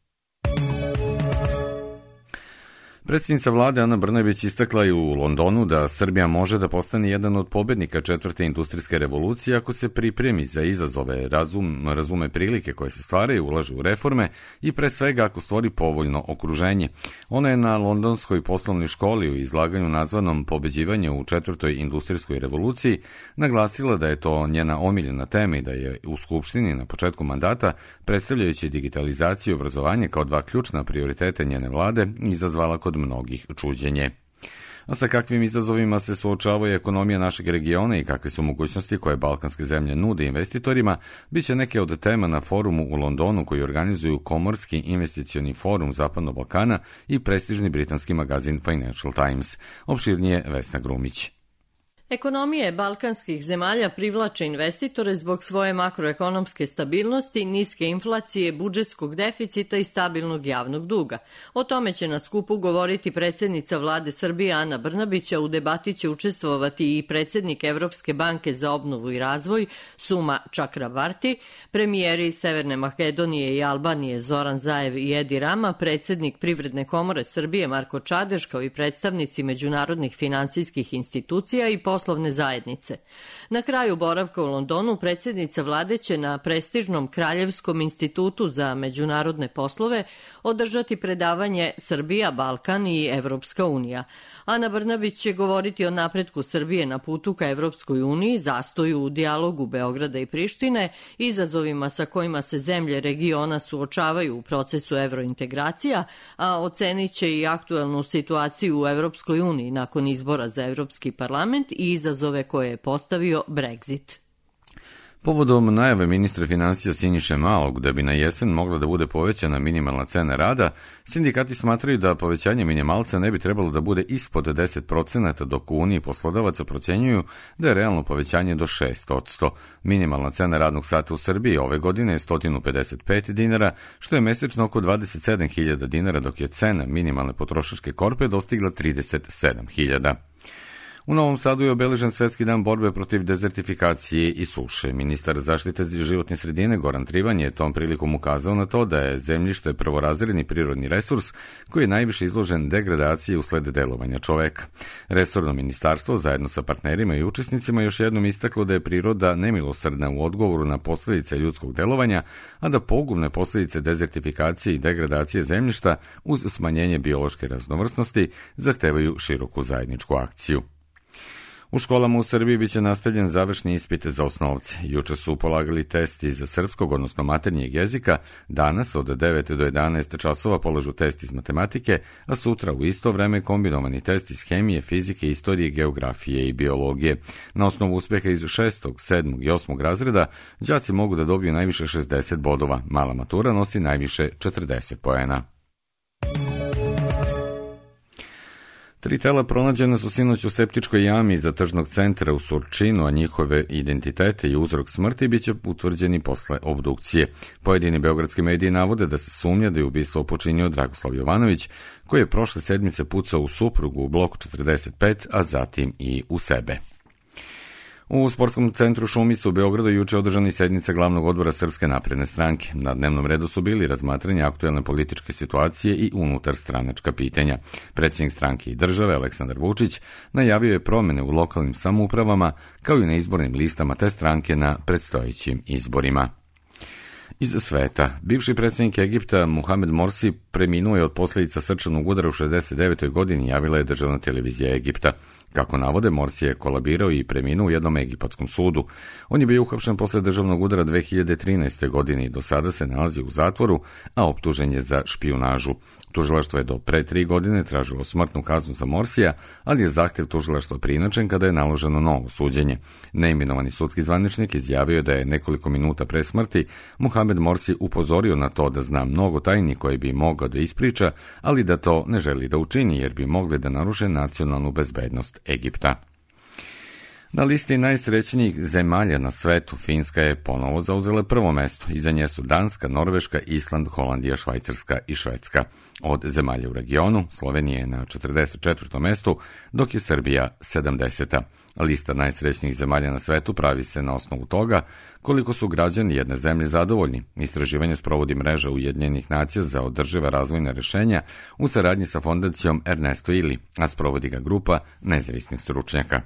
Predsjednica vlade Ana Brnabić istakla je u Londonu da Srbija može da postane jedan od pobednika 4. industrijske revolucije ako se pripremi za izazove, razume prilike koje se stvaraju, ulaže u reforme i pre svega ako stvori povoljno okruženje. Ona je na londonskoj poslovnoj školi u izlaganju nazvanom Pobeđivanje u 4. industrijskoj revoluciji naglasila da je to njena omiljena tema i da je u Skupštini na početku mandata, predstavljajući digitalizaciju i obrazovanje kao dva ključna prioriteta njene vlade, izazvala kod mnogih čuđenje. A sa kakvim izazovima se suočava ekonomija našeg regiona i kakve su mogućnosti koje balkanske zemlje nude investitorima, bit će neke od tema na forumu u Londonu koji organizuju Komorski investicioni forum Zapadnog Balkana i prestižni britanski magazin Financial Times. Opširnije Vesna Grumić. Ekonomije balkanskih zemalja privlače investitore zbog svoje makroekonomske stabilnosti, niske inflacije, budžetskog deficita i stabilnog javnog duga. O tome će na skupu govoriti predsjednica vlade Srbije Ana Brnabić, a u debati će učestvovati i predsjednik Evropske banke za obnovu i razvoj Suma Čakrabarti, premijeri Severne Makedonije i Albanije Zoran Zaev i Edi Rama, predsjednik Privredne komore Srbije Marko Čadež, kao i predstavnici međunarodnih finansijskih institucija i poslovne zajednice. Na kraju boravka u Londonu predsjednica vlade će na prestižnom Kraljevskom institutu za međunarodne poslove održati predavanje Srbija, Balkan i Evropska unija. Ana Brnabić će govoriti o napretku Srbije na putu ka Evropskoj uniji, zastoju u dijalogu Beograda i Prištine, izazovima sa kojima se zemlje regiona suočavaju u procesu evrointegracija, a ocenit će i aktuelnu situaciju u Evropskoj uniji nakon izbora za Evropski parlament i izazove koje je postavio Brexit. Povodom najave ministra finansija Siniše Malog da bi na jesen mogla da bude povećana minimalna cena rada, sindikati smatraju da povećanje minimalca ne bi trebalo da bude ispod 10%, dok u Uniji poslodavaca procenjuju da je realno povećanje do 6%. Minimalna cena radnog sata u Srbiji ove godine je 155 dinara, što je mesečno oko 27.000 dinara, dok je cena minimalne potrošačke korpe dostigla 37.000. U Novom Sadu je obeležen Svetski dan borbe protiv dezertifikacije i suše. Ministar zaštite životne sredine Goran Trivan je tom prilikom ukazao na to da je zemljište prvorazredni prirodni resurs koji je najviše izložen degradaciji usled delovanja čoveka. Resorno ministarstvo zajedno sa partnerima i učesnicima još jednom istaklo da je priroda nemilosrdna u odgovoru na posljedice ljudskog delovanja, a da pogubne posljedice dezertifikacije i degradacije zemljišta uz smanjenje biološke raznovrsnosti zahtevaju široku zajedničku akciju. U školama u Srbiji biće nastavljen završni ispit za osnovce. Juče su polagali test iz srpskog, odnosno maternjeg jezika, danas od 9 do 11 časova polažu test iz matematike, a sutra u isto vreme kombinovani test iz hemije, fizike, istorije, geografije i biologije. Na osnovu uspeha iz 6., 7. i 8. razreda, đaci mogu da dobiju najviše 60 bodova. Mala matura nosi najviše 40 poena. 3 tela pronađena su sinoć u septičkoj jami iza tržnog centra u Surčinu, a njihove identitete i uzrok smrti biće utvrđeni posle obdukcije. Pojedini beogradski mediji navode da se sumnja da je ubistvo počinio Dragoslav Jovanović, koji je prošle sedmice pucao u suprugu u bloku 45, a zatim i u sebe. U sportskom centru Šumica u Beogradu juče održana sednica glavnog odbora Srpske napredne stranke. Na dnevnom redu su bili razmatranje aktuelne političke situacije i unutar stranačka pitanja. Predsjednik stranke i države Aleksandar Vučić najavio je promene u lokalnim samoupravama kao i na izbornim listama te stranke na predstojećim izborima. Iz sveta. Bivši predsjednik Egipta Muhamed Morsi preminuo je od posljedica srčanog udara u 69. godini, javila je državna televizija Egipta. Kako navode, Morsi je kolabirao i preminuo u jednom egipatskom sudu. On je bio uhapšen posle državnog udara 2013. godine i do sada se nalazi u zatvoru, a optužen je za špijunažu. Tužilaštvo je do pre 3 godine tražilo smrtnu kaznu za Morsija, ali je zahtev tužilaštva preinačen kada je naloženo novo suđenje. Neimenovani sudski zvaničnik izjavio da je nekoliko minuta pre smrti Muhamed Morsi upozorio na to da zna mnogo tajni koje bi mogao da ispriča, ali da to ne želi da učini jer bi mogli da naruše nacionalnu bezbednost Egipta. Na listi najsrećnijih zemalja na svetu Finska je ponovo zauzela prvo mesto. Iza nje su Danska, Norveška, Island, Holandija, Švajcarska i Švedska. Od zemalja u regionu Slovenija je na 44. mestu, dok je Srbija 70. Lista najsrećnijih zemalja na svetu pravi se na osnovu toga koliko su građani jedne zemlje zadovoljni. Istraživanje sprovodi mreža Ujedinjenih nacija za održiva razvojna rešenja u saradnji sa fondacijom Ernesto Ili, a sprovodi ga grupa nezavisnih stručnjaka.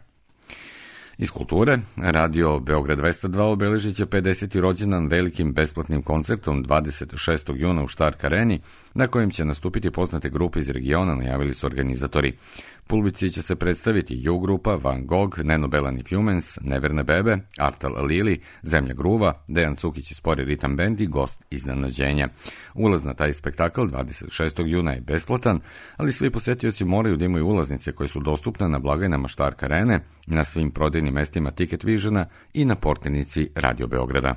Iz kulture, radio Beograd 202 obeležit će 50. rođendan velikim besplatnim koncertom 26. juna u Štark areni, na kojem će nastupiti poznate grupe iz regiona, najavili su organizatori. Publici će se predstaviti U grupa, Van Gogh, Neno Belan i Fumens, Neverne Bebe, Artal Lili, Zemlja Gruva, Dejan Cukić i Spori Ritam Band i gost iznenađenja. Ulaz na taj spektakl 26. juna je besplatan, ali svi posetioci moraju da imaju ulaznice koje su dostupne na blagajnama Štark arene, na svim prodajnim mestima Ticket Visiona i na portirnici Radio Beograda.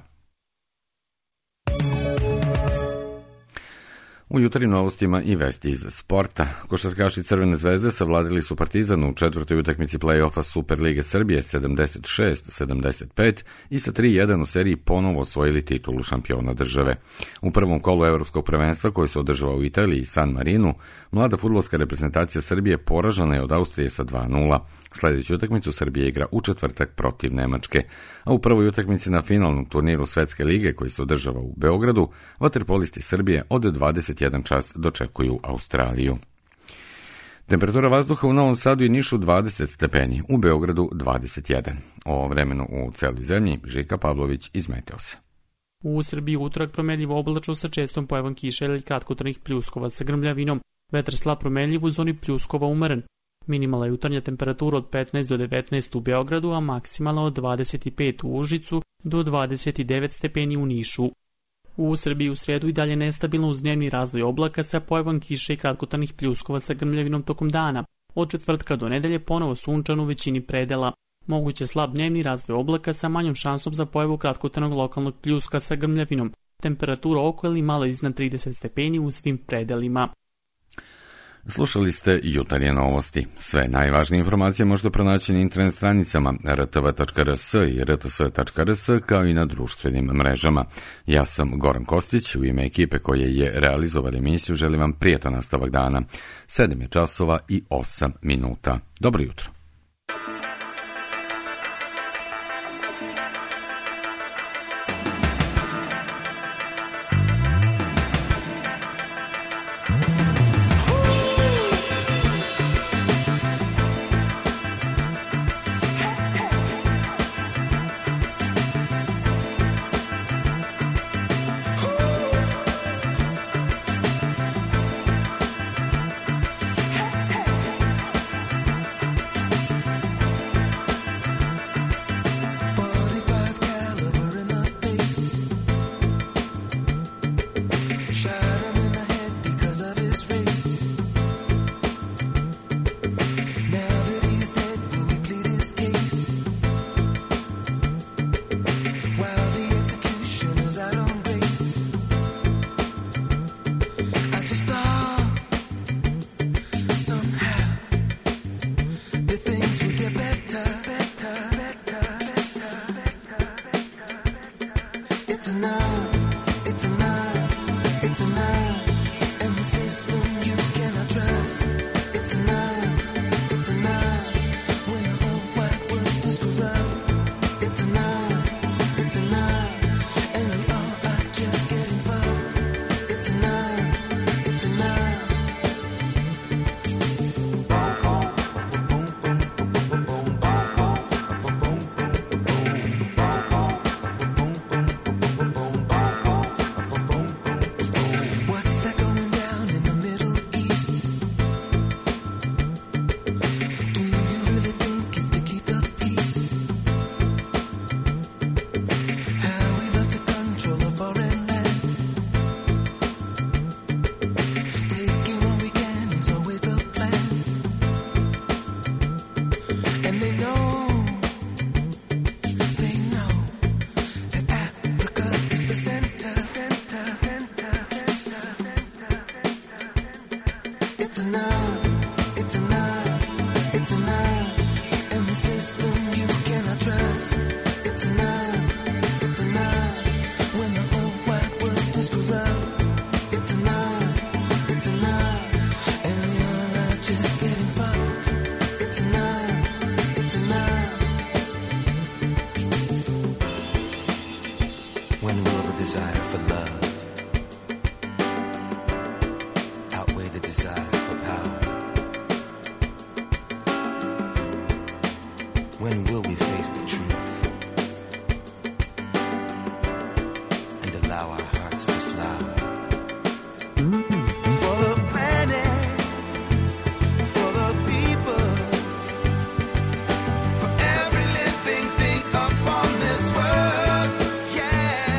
U jutarnjim novostima i vesti iz sporta. Košarkaši Crvene zvezde savladili su Partizan u četvrtoj utakmici play-offa Superlige Srbije 76-75 i sa 3-1 u seriji ponovo osvojili titulu šampiona države. U prvom kolu evropskog prvenstva koje se održava u Italiji i San Marinu, mlada fudbalska reprezentacija Srbije poražena je od Austrije sa 2-0. Sljedeću utakmicu Srbija igra u četvrtak protiv Nemačke, a u prvoj utakmici na finalnom turniru Svetske lige koji se održava u Beogradu, vaterpolisti Srbije od 21 čas dočekuju Australiju. Temperatura vazduha u Novom Sadu i Nišu 20 stepeni, u Beogradu 21. O vremenu u celoj zemlji Žika Pavlović iz Meteosa. U Srbiji utorak promenljivo oblačno sa čestom pojavom kiša ili kratkotrajnih pljuskova sa grmljavinom. Vetar slab promenljiv u zoni pljuskova umeren. Minimalna jutarnja temperatura od 15 do 19 u Beogradu, a maksimalna od 25 u Užicu do 29 stepeni u Nišu. U Srbiji u sredu i dalje nestabilno uz dnevni razvoj oblaka sa pojavom kiše i kratkotrajnih pljuskova sa grmljavinom tokom dana. Od četvrtka do nedelje ponovo sunčano u većini predela. Moguće slab dnevni razvoj oblaka sa manjom šansom za pojavu kratkotrajnog lokalnog pljuska sa grmljavinom. Temperatura oko ili malo iznad 30 stepeni u svim predelima. Slušali ste jutarnje novosti. Sve najvažnije informacije možete pronaći na internet stranicama rtv.rs i rts.rs kao i na društvenim mrežama. Ja sam Goran Kostić, u ime ekipe koje je realizovala emisiju želim vam prijatan nastavak dana. 7 je časova i 8 minuta. Dobro jutro.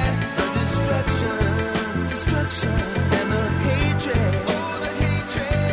Destruction and the hatred. Oh, the hatred.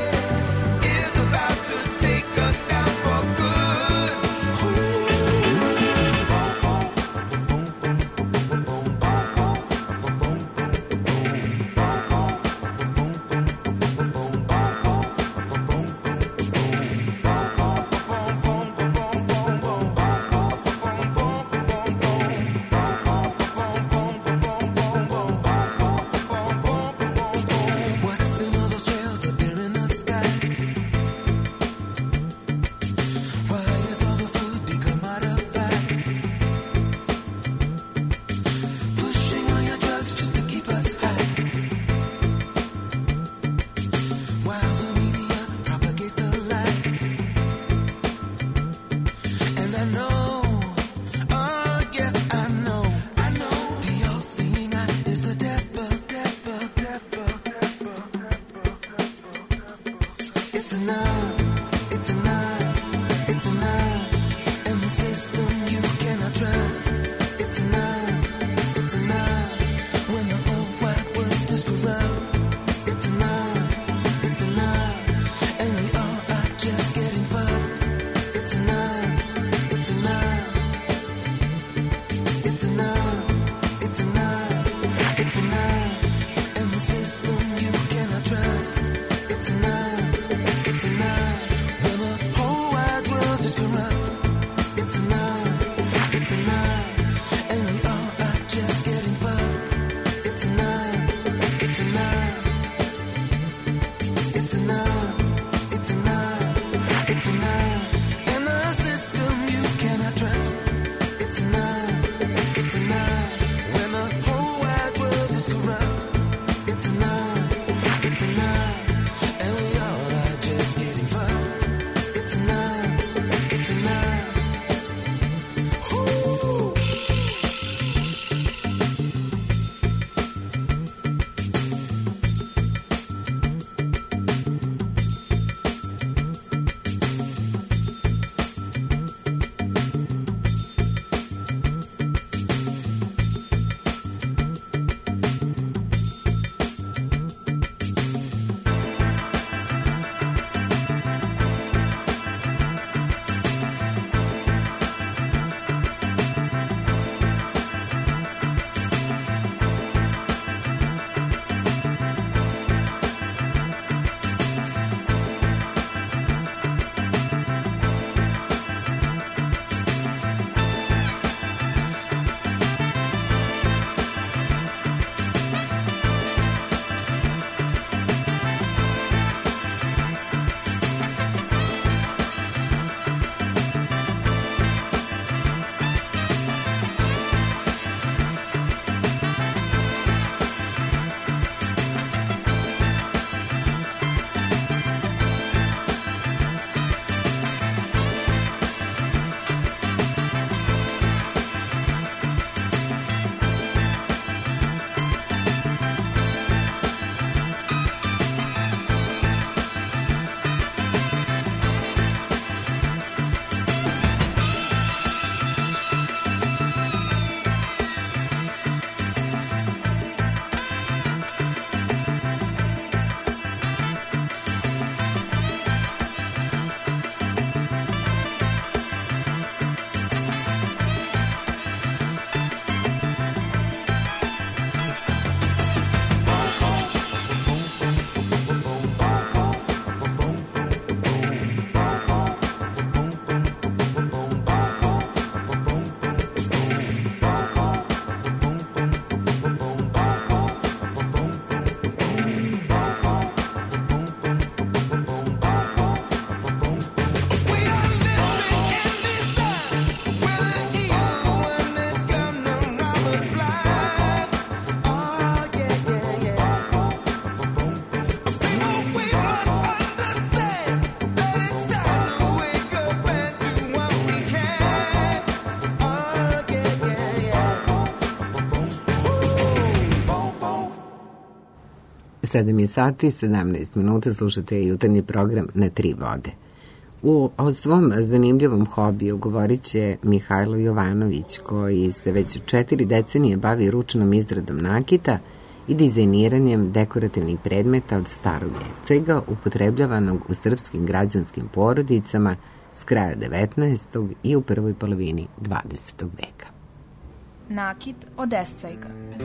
7 je sati i 17 minuta, slušate jutarnji program Na tri vode. O svom zanimljivom hobiju govorit će Mihajlo Jovanović, koji se već 4 decenije bavi ručnom izradom nakita i dizajniranjem dekorativnih predmeta od starog ercega, upotrebljavanog u srpskim građanskim porodicama s kraja 19. i u prvoj polovini 20. veka. Nakit od escajga.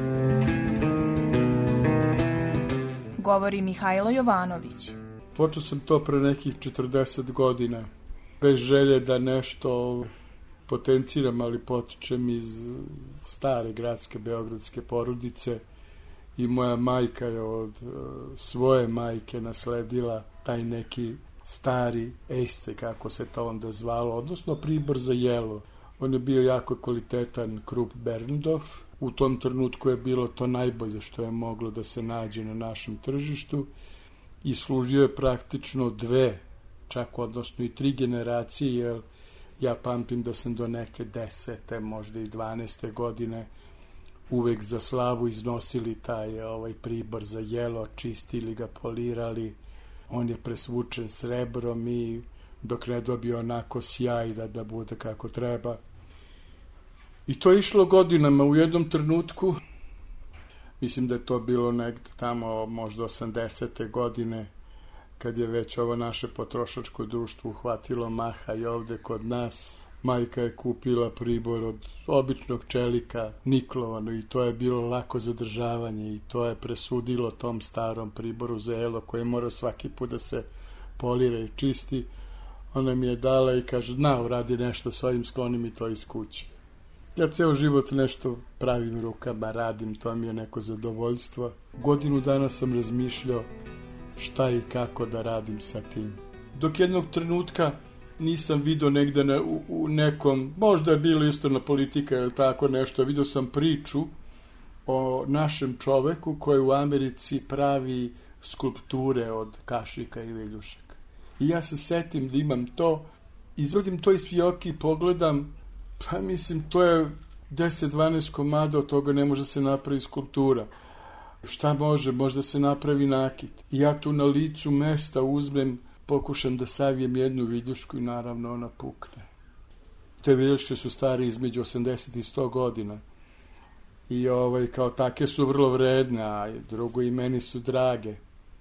Govori Mihajlo Jovanović. Počeo sam to pre nekih 40 godina, bez želje da nešto potenciram, ali potičem iz stare gradske beogradske porodice i moja majka je od svoje majke nasledila taj neki stari esce, kako se to onda zvalo, odnosno pribor za jelo. On je bio jako kvalitetan Krupp Berndorf. U tom trenutku je bilo to najbolje što je moglo da se nađe na našem tržištu i služio je praktično 2, čak odnosno i 3 generacije, jer ja pamtim da sam do neke 10. možda i 12. godine uvek za slavu iznosili taj pribor za jelo, čistili ga, polirali. On je presvučen srebrom i dok ne dobije onako sjaj da bude kako treba. I to je išlo godinama. U jednom trenutku, mislim da je to bilo negde tamo možda 80. godine, kad je već ovo naše potrošačko društvo uhvatilo maha i ovde kod nas, majka je kupila pribor od običnog čelika, niklovano, i to je bilo lako zadržavanje i to je presudilo tom starom priboru za jelo koje mora svaki put da se polira i čisti. Ona mi je dala i kaže, uradi nešto s ovim, skloni mi to iz kuće. Ja ceo život nešto pravim rukama, radim, to mi je neko zadovoljstvo. Godinu dana sam razmišljao šta i kako da radim sa tim. Dok jednog trenutka nisam vidio negde u nekom, možda je bilo isto na Politika ili tako nešto, vidio sam priču o našem čoveku koji u Americi pravi skulpture od kašika i viljušaka. I ja se setim da imam to, izvadim to iz fioke i pogledam, pa mislim to je 10-12 komada, od toga ne može se napravi skulptura. Šta može? Možda se napravi nakit. I ja tu na licu mesta uzmem, pokušam da savijem jednu viljušku i naravno ona pukne. Te viljuške su stare između 80 i 100 godina. I kao take su vrlo vredne, a drugo i meni su drage.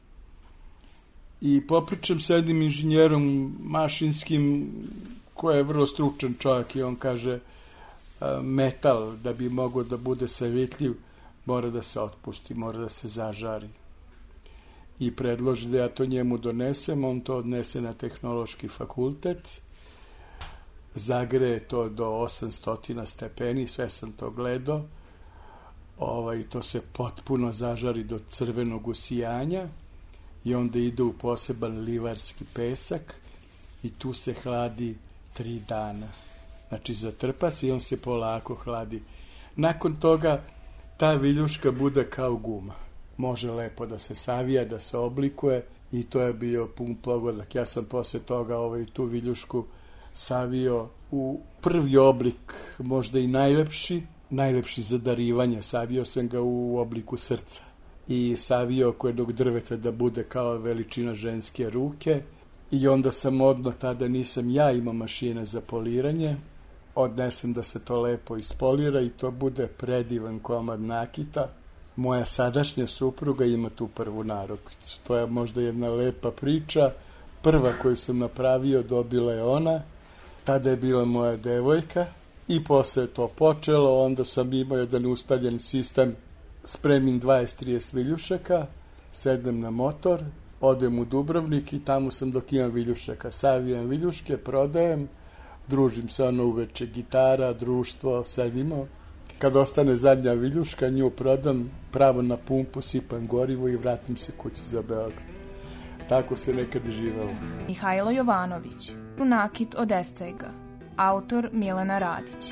I popričam sa jednim inženjerom mašinskim, koji je vrlo stručan čovjek, i on kaže, metal da bi mogao da bude savitljiv mora da se otpusti, mora da se zažari. I predloži da ja to njemu donesem, on to odnese na tehnološki fakultet, zagreje to do 800 stepeni, sve sam to gledao, to se potpuno zažari do crvenog usijanja i onda ide u poseban livarski pesak i tu se hladi 3 dana. Znači zatrpa se i on se polako hladi. Nakon toga ta viljuška bude kao guma. Može lepo da se savija, da se oblikuje i to je bio pun pogodak. Ja sam posle toga tu viljušku savio u prvi oblik, možda i najlepši za darivanje. Savio sam ga u obliku srca i savio oko jednog drveta da bude kao veličina ženske ruke. I onda sam odmah, tada nisam ja imao mašine za poliranje, odnesem da se to lepo ispolira i to bude predivan komad nakita. Moja sadašnja supruga ima tu prvu narukvicu. To je možda jedna lepa priča. Prva koju sam napravio dobila je ona, tada je bila moja devojka i posle je to počelo, onda sam imao jedan ustaljen sistem, spremim 20-30 viljušaka, sedem na motor, odem u Dubrovnik i tamo sam dok imam viljušaka. Savijam viljuške, prodajem, družim se uveče, gitara, društvo, sedimo. Kad ostane zadnja viljuška, nju prodam, pravo na pumpu, sipam gorivo i vratim se kući za Beograd. Tako se nekad živelo. Mihajlo Jovanović, Nakit od escajga, autor Milena Radić.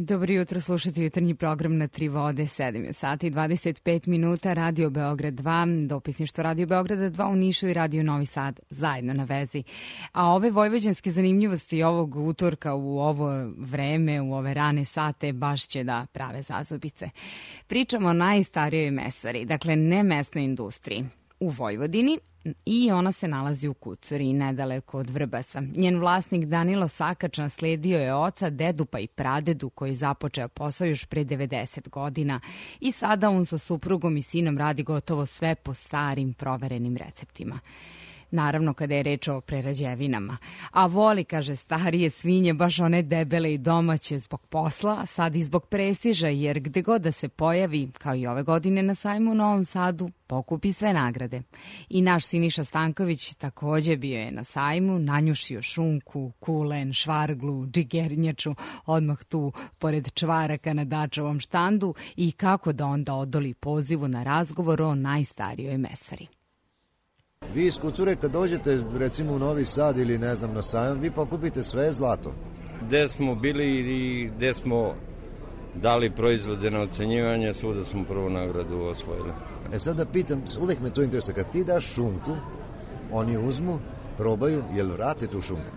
Dobro jutro, slušate jutarnji program na Tri vode, 7 je sati, 25 minuta, Radio Beograd 2, dopisništvo Radio Beograda 2 u Nišu i Radio Novi Sad, zajedno na vezi. A ove vojvođanske zanimljivosti ovog utorka u ovo vreme, u ove rane sate, baš će da prave zazubice. Pričamo o najstarijoj mesari, dakle ne mesnoj industriji, u Vojvodini, i ona se nalazi u Kucuri, nedaleko od Vrbasa. Njen vlasnik Danilo Sakač nasledio je oca, dedu pa i pradedu koji započeo posao još pre 90 godina i sada on sa suprugom i sinom radi gotovo sve po starim proverenim receptima. Naravno kada je reč o prerađevinama. A voli, kaže, starije svinje, baš one debele i domaće zbog posla, a sad i zbog prestiža, jer gde god da se pojavi, kao i ove godine na sajmu u Novom Sadu, pokupi sve nagrade. I naš Siniša Stanković takođe bio je na sajmu, nanjušio šunku, kulen, švarglu, džigernjaču, odmah tu pored čvaraka na Dačovom štandu i kako da onda odoli pozivu na razgovor o najstarijoj mesari. Vi iz Kucure kad dođete recimo u Novi Sad ili ne znam na sajam, vi pokupite sve zlato. Gde smo bili i gde smo dali proizvode na ocenjivanje, svuda smo prvu nagradu osvojili. Sad da pitam, uvek me to interesuje, kad ti daš šunku, oni uzmu, probaju, jel vrate tu šunku?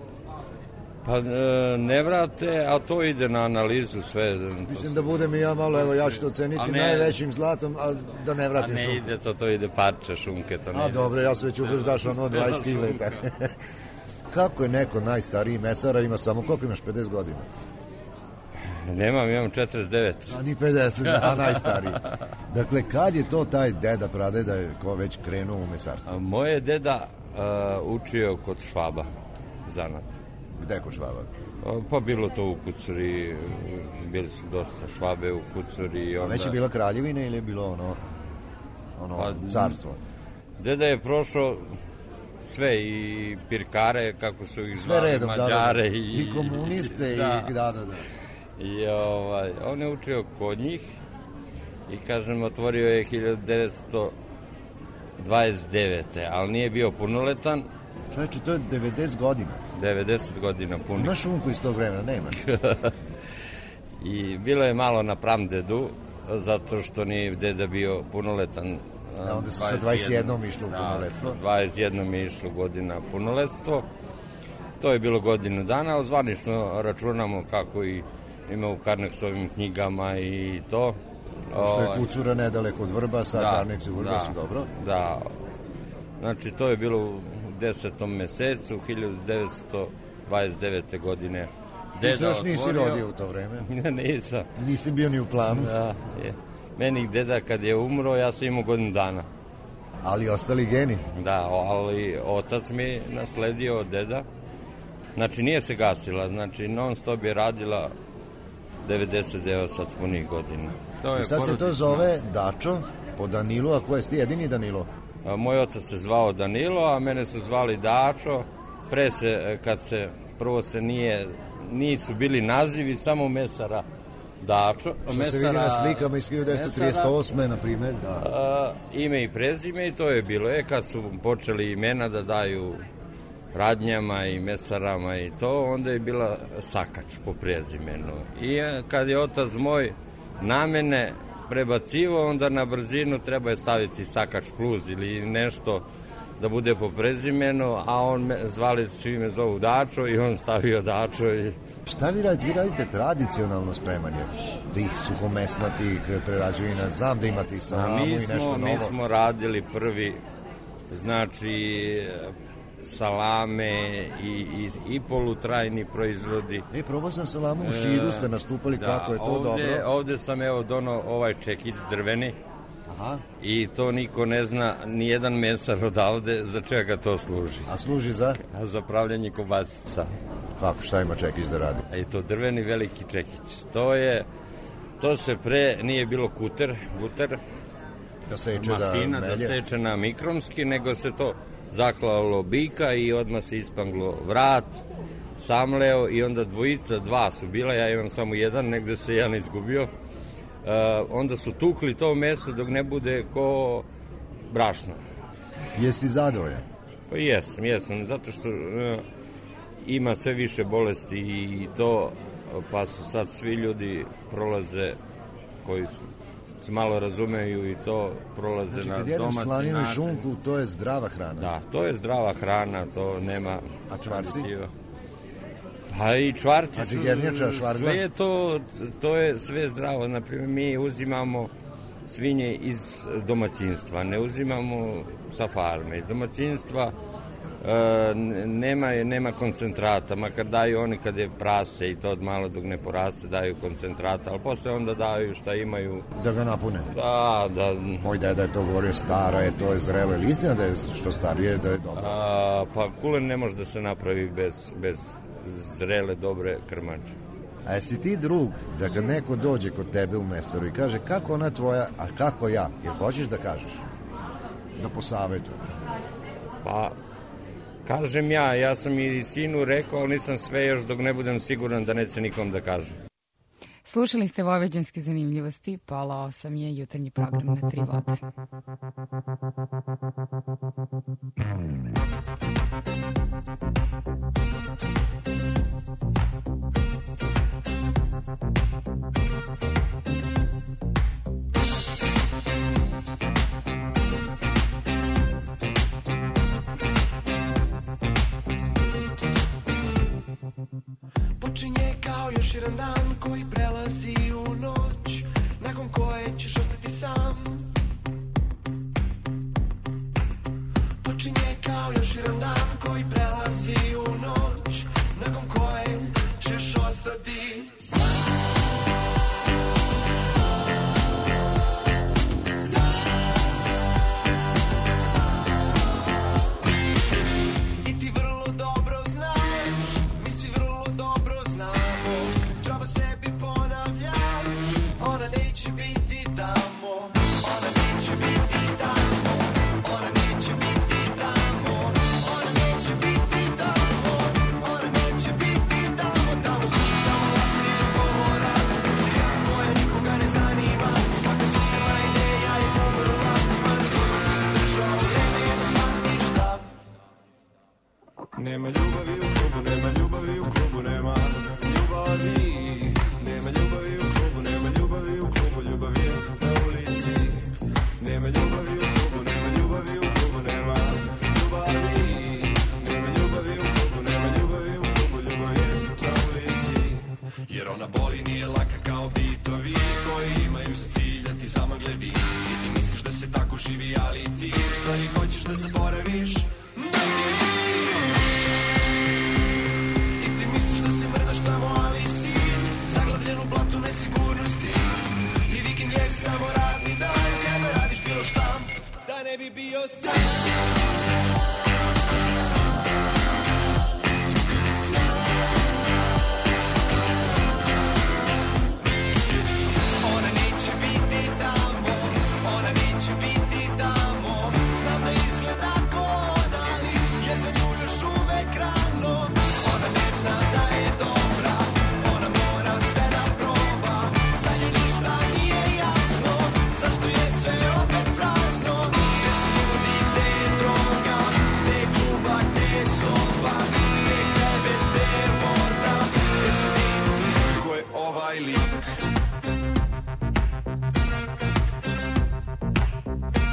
Pa ne vrate, a to ide na analizu sve. Mislim da budem i ja malo, evo ja ću to oceniti najvećim zlatom, a da ne vratim šunku. A ne ide to ide parče šunke. To ne ide. Dobro, ja sam već daš ono 20 kila i tako. Kako je neko najstariji mesara, ima samo, koliko imaš, 50 godina? Nemam, imam 49. A ni 50, a najstariji. Dakle, kad je to taj deda, pradeda, ko već krenuo u mesarstvo? Moje deda učio kod Švaba, zanat. Gde kod Švaba? Pa bilo to u Kucuri, bili su dosta Švabe u Kucuri. Onda... Već je bila kraljevina ili je bilo carstvo? Deda je prošao sve, i pirkare, kako su ih zvali, redom, Mađare. Da. I komuniste, da. Da. I on je učio kod njih i, kažem, otvorio je 1929. ali nije bio punoletan. Čovječe, to je 90 godina. 90 godina punih. Imaš šunku iz tog vremena? Nemaš. I bilo je malo na pramdedu, zato što nije deda bio punoletan. Onda se sa 21 išlo u punoletstvo. 21 je išlo godina punoletstvo. To je bilo godinu dana, ali zvanično računamo kako i ima u Karneksovim knjigama i to. Što je Kucura nedaleko od Vrbasa, Karneks i Vrbasu, dobro? Da, znači to je bilo u 10. mesecu 1929. godine. Ti se još nisi rodio u to vreme? Nisam. Nisi bio ni u planu? Da, je. Meni deda kad je umro, ja sam imao godinu dana. Ali ostali geni? Da, ali otac mi nasledio od deda. Znači nije se gasila, znači non stop je radila 99 sad punih godina. I sad se to zove Dačo po Danilu, a ko je ti jedini Danilo? Moj otac se zvao Danilo, a mene su zvali Dačo. Pre se, kad se, prvo se nisu bili nazivi, samo mesara Dačo. Što se vidi na slikama iz 1938. na primjer. Da. Ime i prezime i to je bilo. Kad su počeli imena da daju radnjama i mesarama i to, onda je bila Sakač po prezimenu. I kad je otac moj na mene prebacivo, onda na brzinu treba je staviti Sakač plus ili nešto da bude po prezimenu, a on zvali svi me zovu Dačo i on stavio Dačo. Šta vi radite? Vi radite tradicionalno spremanje tih suhomesnatih prerađevina. Znam da imate i salamu i nešto novo. Mi smo radili prvi, znači salame i polutrajni proizvodi. Probao sam salamu u Širu, ste nastupali, kako je to dobro? Ovde sam donao ovaj čekić drveni. Aha. I to niko ne zna, nijedan mesar odavde za čega to služi. A služi za? Za pravljanje kobasica. Kako, šta ima čekić da radi? I to drveni veliki čekić. To se pre nije bilo guter, da seče mašina, da melje. Da seče na mikromski, nego se to zaklalo bika i odmah se ispanglo vrat, samleo i onda dva su bila, ja imam samo jedan, negde se jedan izgubio. Onda su tukli to meso dok ne bude ko brašno. Jesi zadovoljan? Pa jesam, zato što ima sve više bolesti i to pa su sad svi ljudi prolaze koji se malo razumeju i to prolaze znači, na domaći način. Znači, kad jedem slaninu i šunku, to je zdrava hrana? Da, to je zdrava hrana, to nema... A čvarci? Pa i čvarci znači, su... gernjača, švargla? Sve je to je sve zdravo. Naprimjer, mi uzimamo svinje iz domaćinstva, ne uzimamo sa farme. Iz domaćinstva nema koncentrata, makar daju oni kad je prase i to od malo dok ne poraste daju koncentrata, ali posle onda daju šta imaju. Da ga napune? Da. Moj deda je to govorio, stara je, to je zrelo, ili istina da je što starije, da je dobro? Pa kulen ne može da se napravi bez zrele, dobre krmače. A jesi ti drug da kad neko dođe kod tebe u mestoru i kaže kako ona tvoja, a kako ja, jer hoćeš da kažeš, da posavetuješ? Pa kažem ja sam i sinu rekao, ali nisam sve još dok ne budem siguran da neće nikom da kažem. Slušali ste Vojvođanske zanimljivosti, pola 8 je jutarnji program na 3 vode. Počinje kao još jedan dan koji prelazi u noć, nakon koje ćeš ostati sam. Počinje kao još jedan dan koji prelazi u noć, nakon koje ćeš ostati sam. Nema ljubavi u klubu, nema ljubavi u klubu, nema ljubavi. Nema ljubavi u klubu, nema ljubavi u klubu, ljubav je na ulici. Nema ljubavi u klubu, nema ljubavi u klubu, nema ljubavi. Nema ljubavi u klubu, nema ljubavi u klubu, ljubav je na ulici. Jer ona boli, nije laka kao bitovi koji imaju za cilj da ti zamagle vid. I ti misliš da se tako živi, ali ti u stvari hoćeš da zaboraviš da si živ. Tamo, ali si zaglavljen u blatu nesigurnosti. I vikend je samo radni dan, kada radiš bilo šta da ne bi bio sam. Ona neće biti tamo, ona neće biti tamo. Znam da izgleda ko ona, ali je za nju još uvek rano. Ona ne zna da je dobro, zašto je sve opet prazno. Gde se ljudi, gde je droga, gde je kluba, gde je soba, gde je krevet, gde je voda, gde se ti, ko je ovaj lik.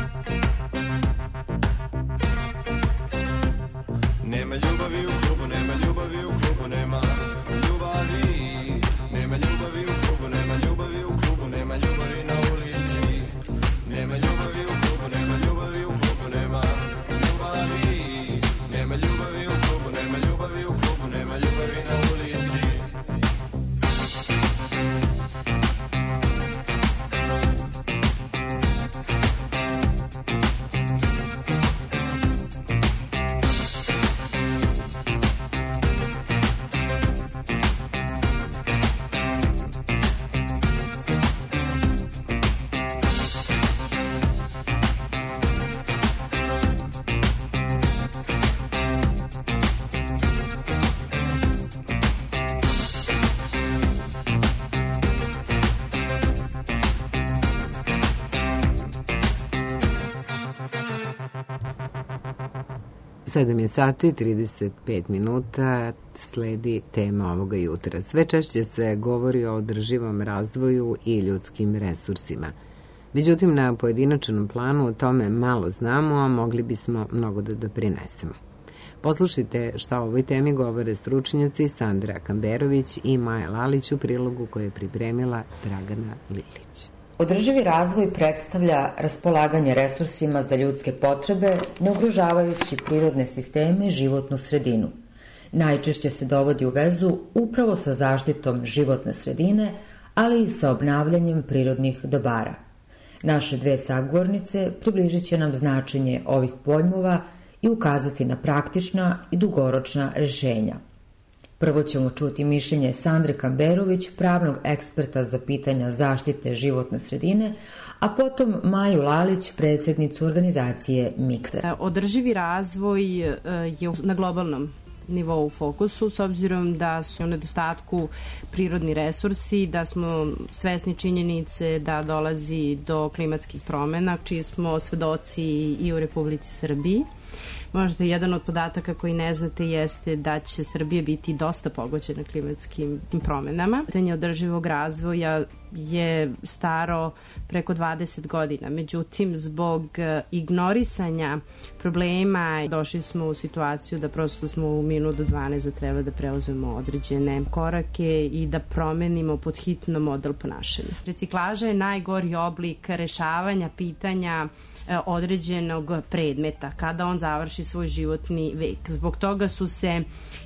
7 je sati, 35 minuta, sledi tema ovoga jutra. Sve češće se govori o održivom razvoju i ljudskim resursima. Međutim, na pojedinačnom planu o tome malo znamo, a mogli bismo mnogo da doprinesemo. Poslušajte šta o ovoj temi govore stručnjaci Sandra Kamberović i Maja Lalić u prilogu koje je pripremila Dragana Lilić. Održivi razvoj predstavlja raspolaganje resursima za ljudske potrebe, ne ugrožavajući prirodne sisteme i životnu sredinu. Najčešće se dovodi u vezu upravo sa zaštitom životne sredine, ali i sa obnavljanjem prirodnih dobara. Naše dve sagovornice približit će nam značenje ovih pojmova i ukazati na praktična i dugoročna rješenja. Prvo ćemo čuti mišljenje Sandre Kamberović, pravnog eksperta za pitanja zaštite životne sredine, a potom Maju Lalić, predsjednicu organizacije Mikser. Održivi razvoj je na globalnom nivou u fokusu, s obzirom da su u nedostatku prirodni resursi, da smo svesni činjenice da dolazi do klimatskih promjena, čiji smo svedoci i u Republici Srbiji. Možda jedan od podataka koji ne znate jeste da će Srbija biti dosta pogođena klimatskim promjenama. Pitanje održivog razvoja je staro preko 20 godina. Međutim, zbog ignorisanja problema došli smo u situaciju da prosto smo u minut do 12 da treba da preuzmemo određene korake i da promenimo pod hitno model ponašanja. Reciklaža je najgori oblik rešavanja pitanja određenog predmeta kada on završi svoj životni vek. Zbog toga su se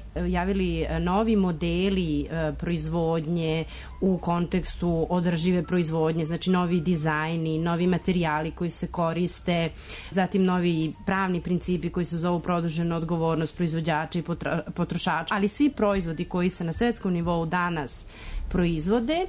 javili novi modeli proizvodnje u kontekstu održive proizvodnje, znači novi dizajni, novi materijali koji se koriste, zatim novi pravni principi koji se zovu produžena odgovornost proizvođača i potrošača, ali svi proizvodi koji se na svetskom nivou danas proizvode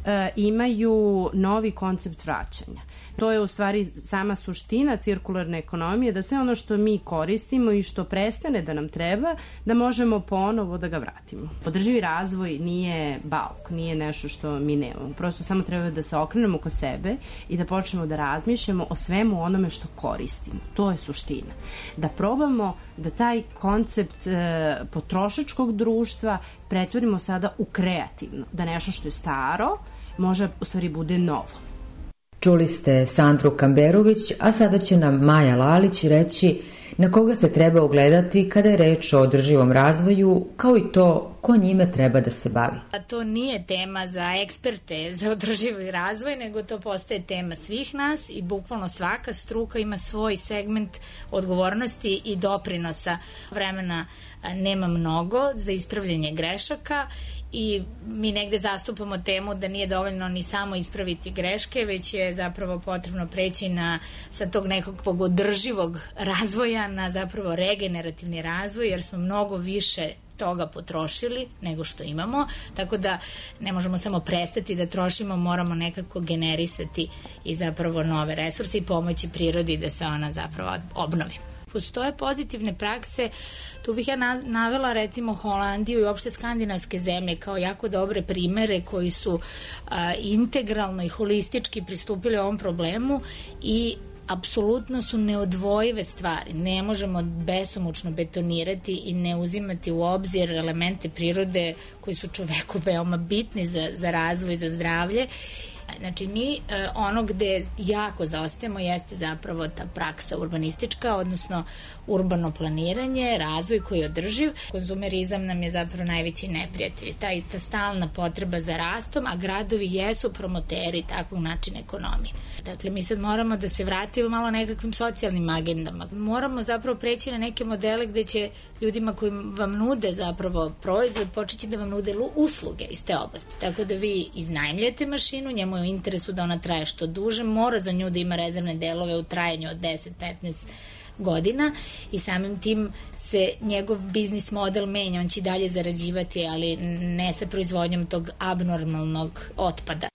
imaju novi koncept vraćanja. To je u stvari sama suština cirkularne ekonomije, da sve ono što mi koristimo i što prestane da nam treba, da možemo ponovo da ga vratimo. Održivi razvoj nije bauk, nije nešto što mi nemamo. Prosto samo treba da se okrenemo oko sebe i da počnemo da razmišljamo o svemu onome što koristimo. To je suština. Da probamo da taj koncept potrošačkog društva pretvorimo sada u kreativno. Da nešto što je staro može u stvari bude novo. Čuli ste Sandru Kamberović, a sada će nam Maja Lalić reći na koga se treba ugledati kada je reč o održivom razvoju, kao i to ko njime treba da se bavi. To nije tema za eksperte za održivi razvoj, nego to postaje tema svih nas i bukvalno svaka struka ima svoj segment odgovornosti i doprinosa. Vremena nema mnogo za ispravljanje grešaka i mi negde zastupamo temu da nije dovoljno ni samo ispraviti greške, već je zapravo potrebno preći sa tog nekog održivog razvoja na zapravo regenerativni razvoj, jer smo mnogo više toga potrošili nego što imamo, tako da ne možemo samo prestati da trošimo, moramo nekako generisati i zapravo nove resurse i pomoći prirodi da se ona zapravo obnovi. Postoje pozitivne prakse, tu bih ja navela recimo Holandiju i uopšte skandinavske zemlje kao jako dobre primere koji su integralno i holistički pristupili ovom problemu i apsolutno su neodvojive stvari. Ne možemo besomučno betonirati i ne uzimati u obzir elemente prirode koji su čoveku veoma bitni za razvoj, za zdravlje. Znači mi ono gde jako zaostajemo jeste zapravo ta praksa urbanistička, odnosno urbano planiranje, razvoj koji je održiv. Konzumerizam nam je zapravo najveći neprijatelj. Ta stalna potreba za rastom, a gradovi jesu promoteri takvog načina ekonomije. Dakle, mi sad moramo da se vratimo malo nekakvim socijalnim agendama. Moramo zapravo preći na neke modele gde će ljudima koji vam nude zapravo proizvod počeći da vam nude usluge iz te oblasti. Tako da vi iznajmljate mašinu, njemu je u interesu da ona traje što duže, mora za nju da ima rezervne delove u trajanju od 10-15 godina i samim tim se njegov biznis model menja, on će dalje zarađivati, ali ne sa proizvodnjom tog abnormalnog otpada.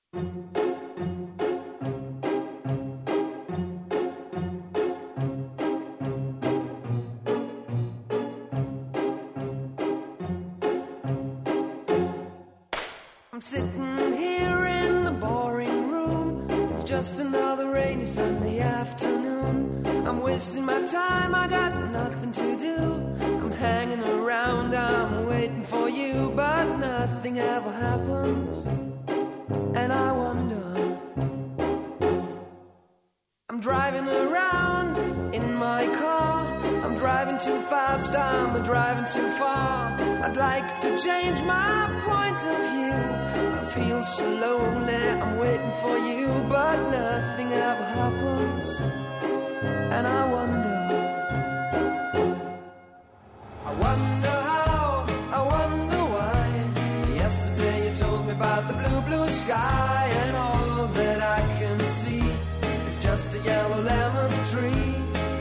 I'm sitting here in the boring room. It's just another rainy Sunday afternoon. I'm with wasting my time, I got nothing to do. I'm hanging around, I'm waiting for you, but nothing ever happens, and I wonder. I'm driving around in my car, I'm driving too fast, I'm driving too far. I'd like to change my point of view. I feel so lonely, I'm waiting for you, but nothing ever happens, and I wonder. I wonder how, I wonder why. Yesterday you told me about the blue, blue sky, and all that I can see is just a yellow lemon tree.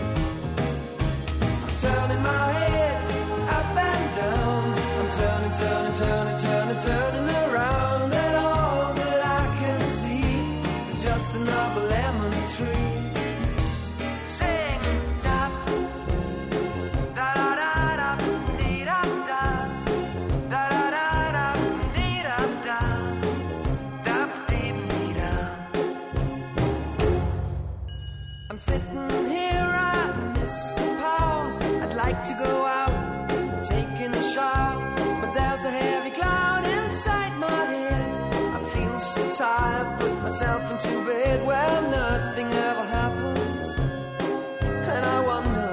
I'm turning my head up and down, I'm turning, turning, turning, turning, turning around, and all that I can see is just another lemon tree. Sing, da, da, da, da, da, dee, da, da, da, da, da, da, dee, da, da, da, dee, dee, da. I'm sitting here, I miss the power. I'd like to go out, taking a shower, but there's a heavy cloud inside my head. I feel so tired, put myself into bed where nothing ever happens, and I wonder.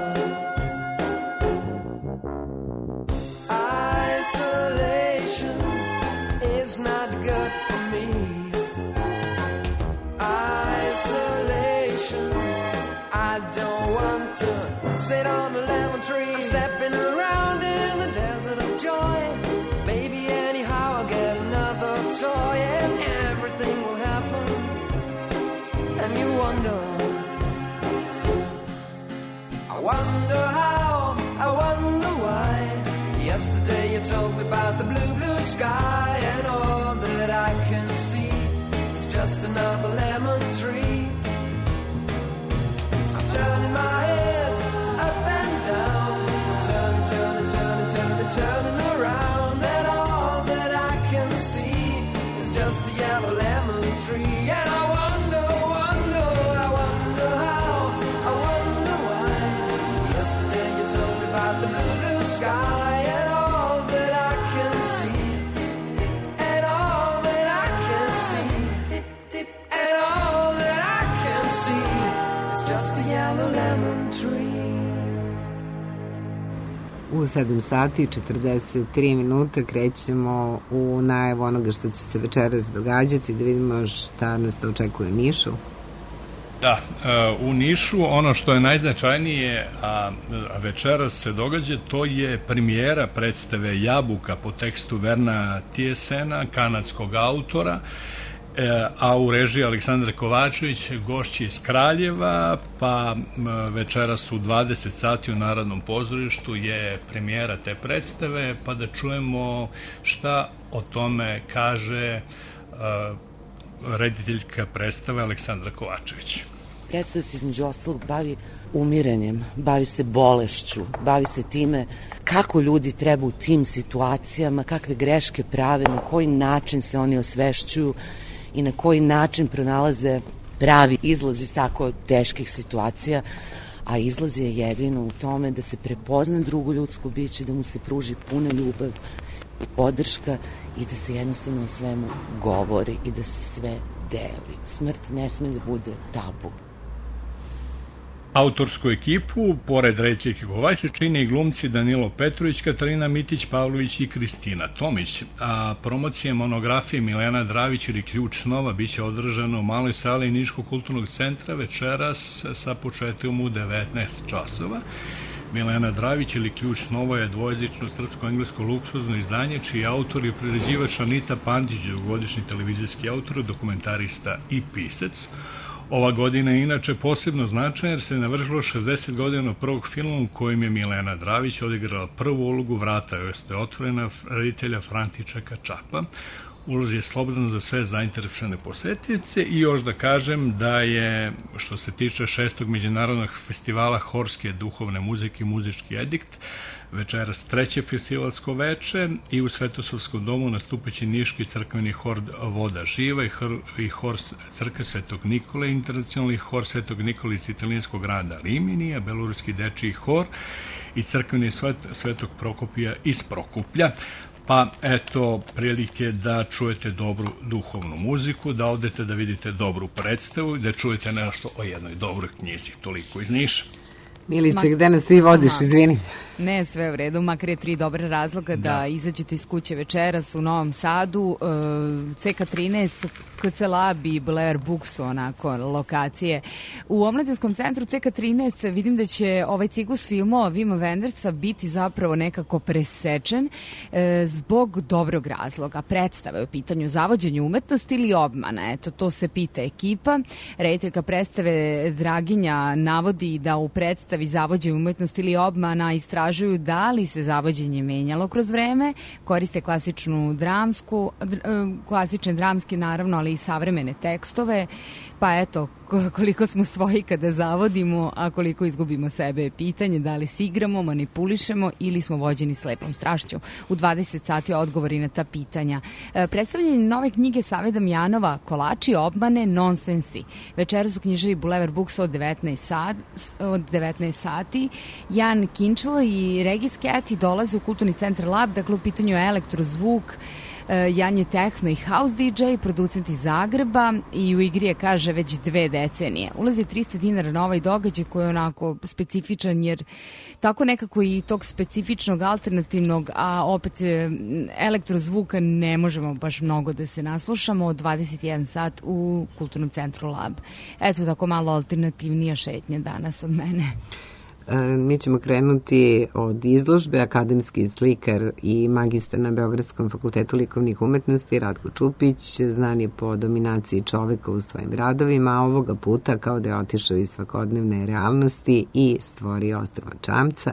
Isolation is not good for me. Isolation, I don't want to sit on a lemon tree. I'm stepping around in the desert of joy. Maybe anyhow I'll get another toy, and everything will happen, and you wonder. I wonder how, I wonder why. Yesterday you told me about the blue, blue sky, and all that I can see is just another lemon tree. I'm turning my head up and down, I'm turning, turning, turning, turning, turning around, and all that I can see is just a yellow lemon tree. And I wonder, wonder, I wonder how, I wonder why. Yesterday you told me about the blue, blue sky, and all that I can see, and all that I can see, and all that I can see is just a yellow lemon tree. U 7 sati i 43 minuta krećemo u najavu onoga što će se večeras događati, da vidimo šta nas to očekuje u Nišu. Da, u Nišu ono što je najznačajnije, a večeras se događa, to je premijera predstave Jabuka po tekstu Verna Tiesena, kanadskog autora, a u režiji Aleksandar Kovačević, gošći iz Kraljeva, pa večeras u 20 sati u Narodnom pozorištu je premijera te predstave, pa da čujemo šta o tome kaže rediteljka predstave Aleksandra Kovačević. Predstava se između ostalog bavi umiranjem, bavi se bolešću, bavi se time kako ljudi treba u tim situacijama, kakve greške prave, na koji način se oni osvešćuju i na koji način pronalaze pravi izlaz iz tako teških situacija, a izlaz je jedino u tome da se prepozna drugo ljudsko biće, da mu se pruži puna ljubav i podrška i da se jednostavno o svemu govori i da se sve deli. Smrt ne sme da bude tabu. Autorsku ekipu, pored rediteljke Kovačević, čine i glumci Danilo Petrović, Katarina Mitić-Pavlović i Kristina Tomić, a promocija monografije Milena Dravić ili Ključ snova biće održana u maloj sali Niškog kulturnog centra večeras sa početkom u 19 časova. Milena Dravić ili Ključ snova je dvojezično srpsko-englesko luksuzno izdanje čiji autor je priređivač Anita Pandić, dugogodišnji televizijski autor, dokumentarista i pisac. Ova godina je inače posebno značajna jer se navršilo 60 godina prvog filma u kojem je Milena Dravić odigrala prvu ulogu Vrata jeste otvorena reditelja Františeka Čapa. Ulaz je slobodan za sve zainteresovane posetioce i još da kažem da je, što se tiče 6. međunarodnog festivala Horske duhovne muzike i muzički edikt, večeras 3. festivalsko veče i u Svetosavskom domu nastupaće Niški crkveni hor Voda živa i hor crkve Svetog Nikole, internacionalni hor Svetog Nikole iz italijanskog grada Riminija, beloruski dečiji hor i crkveni Svetog Prokopija iz Prokuplja. Pa eto prilike da čujete dobru duhovnu muziku, da odete da vidite dobru predstavu i da čujete nešto o jednoj dobroj knjizi, toliko iz Niša. Milice, gde nas ti vodiš, izvini? Ne, sve u redu, makar je 3 dobre razloga da izađete iz kuće večeras u Novom Sadu, CK13, KC Lab i Blair Books, onako, lokacije. U omladinskom centru CK13 vidim da će ovaj ciklus filmova Wima Wendersa biti zapravo nekako presečen zbog dobrog razloga. Predstava je u pitanju zavođenje umetnosti ili obmana, eto, to se pita ekipa. Rediteljka predstave Draginja navodi da u predstavi zavođenje umetnosti ili obmana istražuju da li se zavođenje menjalo kroz vreme, koriste klasične dramske naravno, ali i savremene tekstove, pa eto, koliko smo svoji kada zavodimo, a koliko izgubimo sebe je pitanje, da li se igramo, manipulišemo ili smo vođeni slepom strašću. U 20 sati odgovori na ta pitanja. Predstavljanje nove knjige Save Damjanova, Kolači, obmane, nonsensi. Večeras u književi Boulevard Books od 19 sati. Jan Kinčel i Regis Keti dolaze u Kulturni centar Lab, dakle u pitanju je elektrozvuk, Jan je tehno i house DJ, producent iz Zagreba i u igri je, kaže, već 2 decenije. Ulazi 300 dinara na ovaj događaj koji je onako specifičan, jer tako nekako i tog specifičnog, alternativnog, a opet elektrozvuka ne možemo baš mnogo da se naslušamo od 21 sat u Kulturnom centru Lab. Eto, tako malo alternativnija šetnja danas od mene. Mi ćemo krenuti od izložbe. Akademski slikar i magistar na Beogradskom fakultetu likovnih umetnosti Ratko Čupić znan je po dominaciji čoveka u svojim radovima, a ovoga puta kao da je otišao iz svakodnevne realnosti i stvorio ostrva čamca.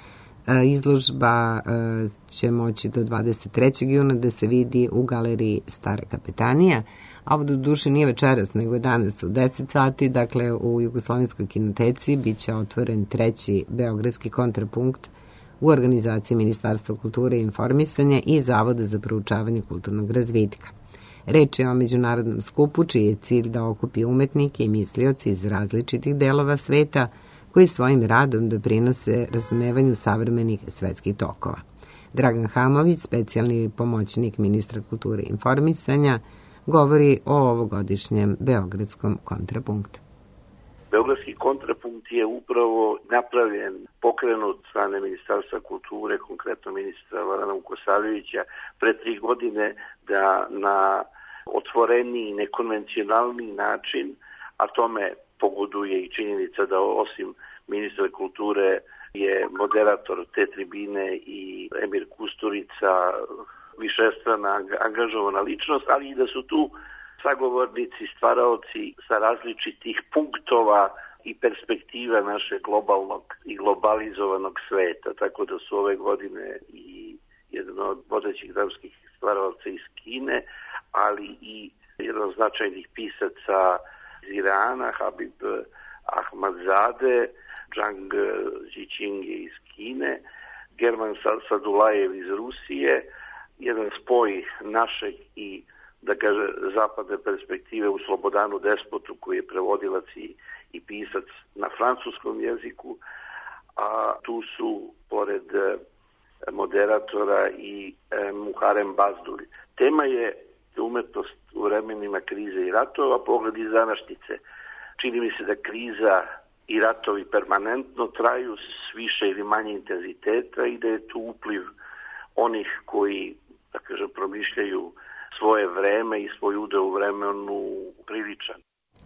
Izložba će moći do 23. juna da se vidi u galeriji Stara kapetanija, a ovo do duše nije večeras, nego je danas u 10 sati, dakle u Jugoslovenskoj kinoteci biće otvoren 3. beogradski kontrapunkt u organizaciji Ministarstva kulture i informisanja i Zavoda za proučavanje kulturnog razvitka. Reč je o međunarodnom skupu čiji je cilj da okupi umetnike i mislioci iz različitih delova sveta koji svojim radom doprinose razumevanju savremenih svetskih tokova. Dragan Hamović, specijalni pomoćnik ministra kulture i informisanja, govori o ovogodišnjem beogradskom kontrapunktu. Beogradski kontrapunkt je upravo napravljen, pokrenut strane Ministarstva kulture, konkretno ministra Varana Vukosavljevića, pre 3 godine da na otvoreniji, nekonvencionalni način, a tome pogoduje i činjenica da osim ministra kulture je moderator te tribine i Emir Kusturica, višestrana angažovana ličnost, ali i da su tu sagovornici, stvaraoci sa različitih punktova i perspektiva našeg globalnog i globalizovanog sveta, tako da su ove godine i jedan od vodećih dramskih stvaraoca iz Kine, ali i jedan od značajnih pisaca iz Irana, Habib Ahmadzade, Zhang Jiqing iz Kine, German Sadulajev iz Rusije, jedan spoj našeg i, da kaže, zapadne perspektive u Slobodanu Despotu, koji je prevodilac i pisac na francuskom jeziku, a tu su, pored moderatora, i Muharem Bazduli. Tema je umetnost u vremenima krize i ratova, pogled iz današnjice. Čini mi se da kriza i ratovi permanentno traju s više ili manje intenziteta i da je tu upliv onih koji, da kažem, promišljaju svoje vreme i svoj udeo u vremenu priličan.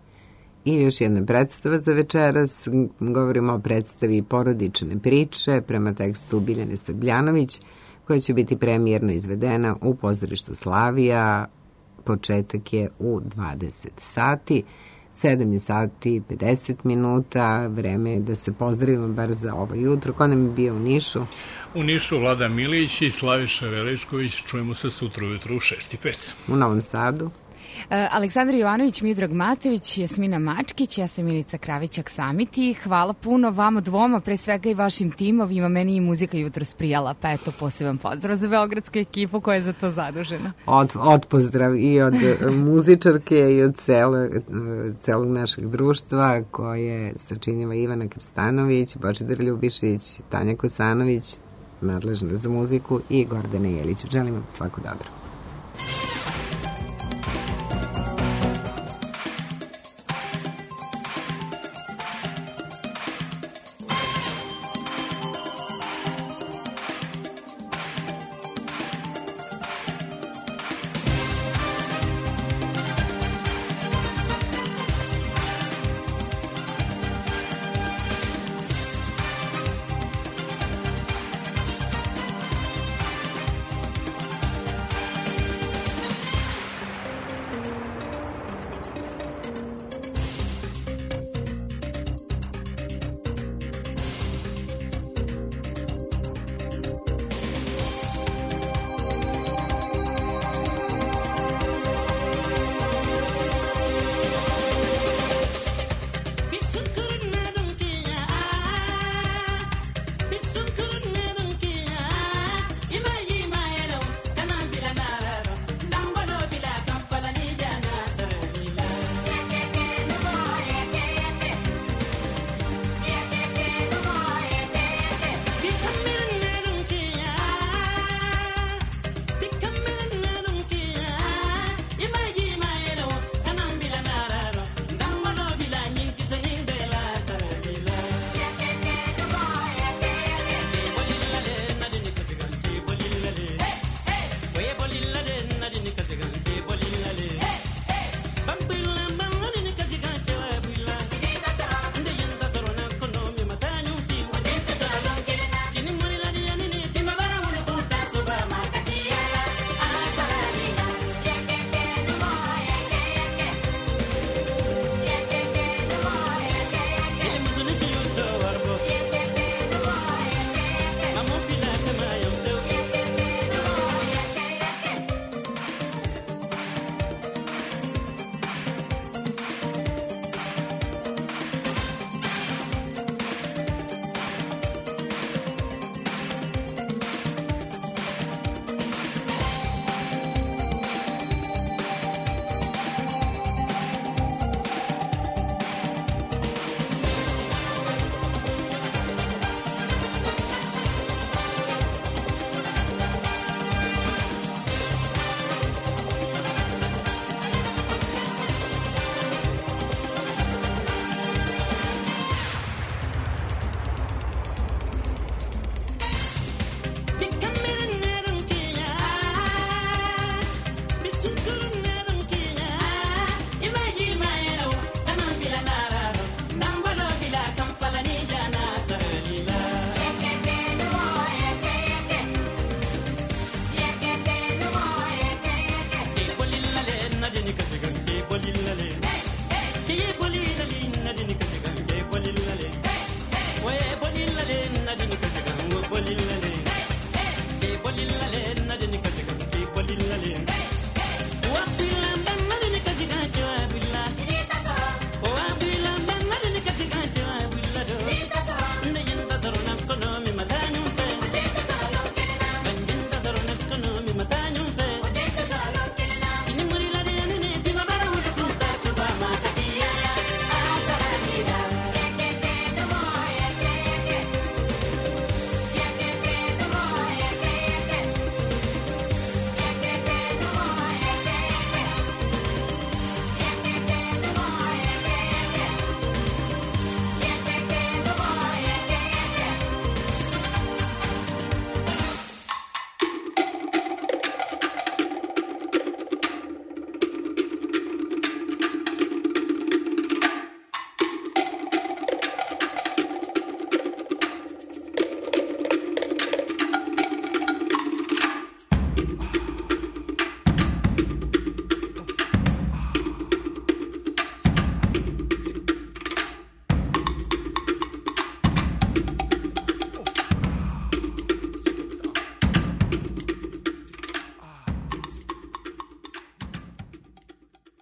I još jedna predstava za večeras. Govorimo o predstavi Porodične priče prema tekstu Biljane Srbljanović, koja će biti premijerno izvedena u pozorištu Slavija. Početak je u 20 sati. 7 je sati 50 minuta, vreme je da se pozdravimo bar za ovo jutro. Ko nam je bio u Nišu? U Nišu Vlada Milić i Slaviša Veličković, čujemo se sutra ujutro u 6:05. U Novom Sadu? Aleksandar Jovanović, Miodrag Matović, Jasmina Mačkić, ja sam Milica Kravićak-Samiti. Hvala puno vama dvoma, pre svega i vašim timovima, meni i muzika jutros prijala, pa eto poseban pozdrav za beogradsku ekipu koja je za to zadužena. Od pozdrav i od muzičarke i od celog našeg društva koje sačinjava Ivana Krstanović, Božidar Ljubišić, Tanja Kosanović, nadležna za muziku, i Gordana Jelić. Želim vam svako dobro.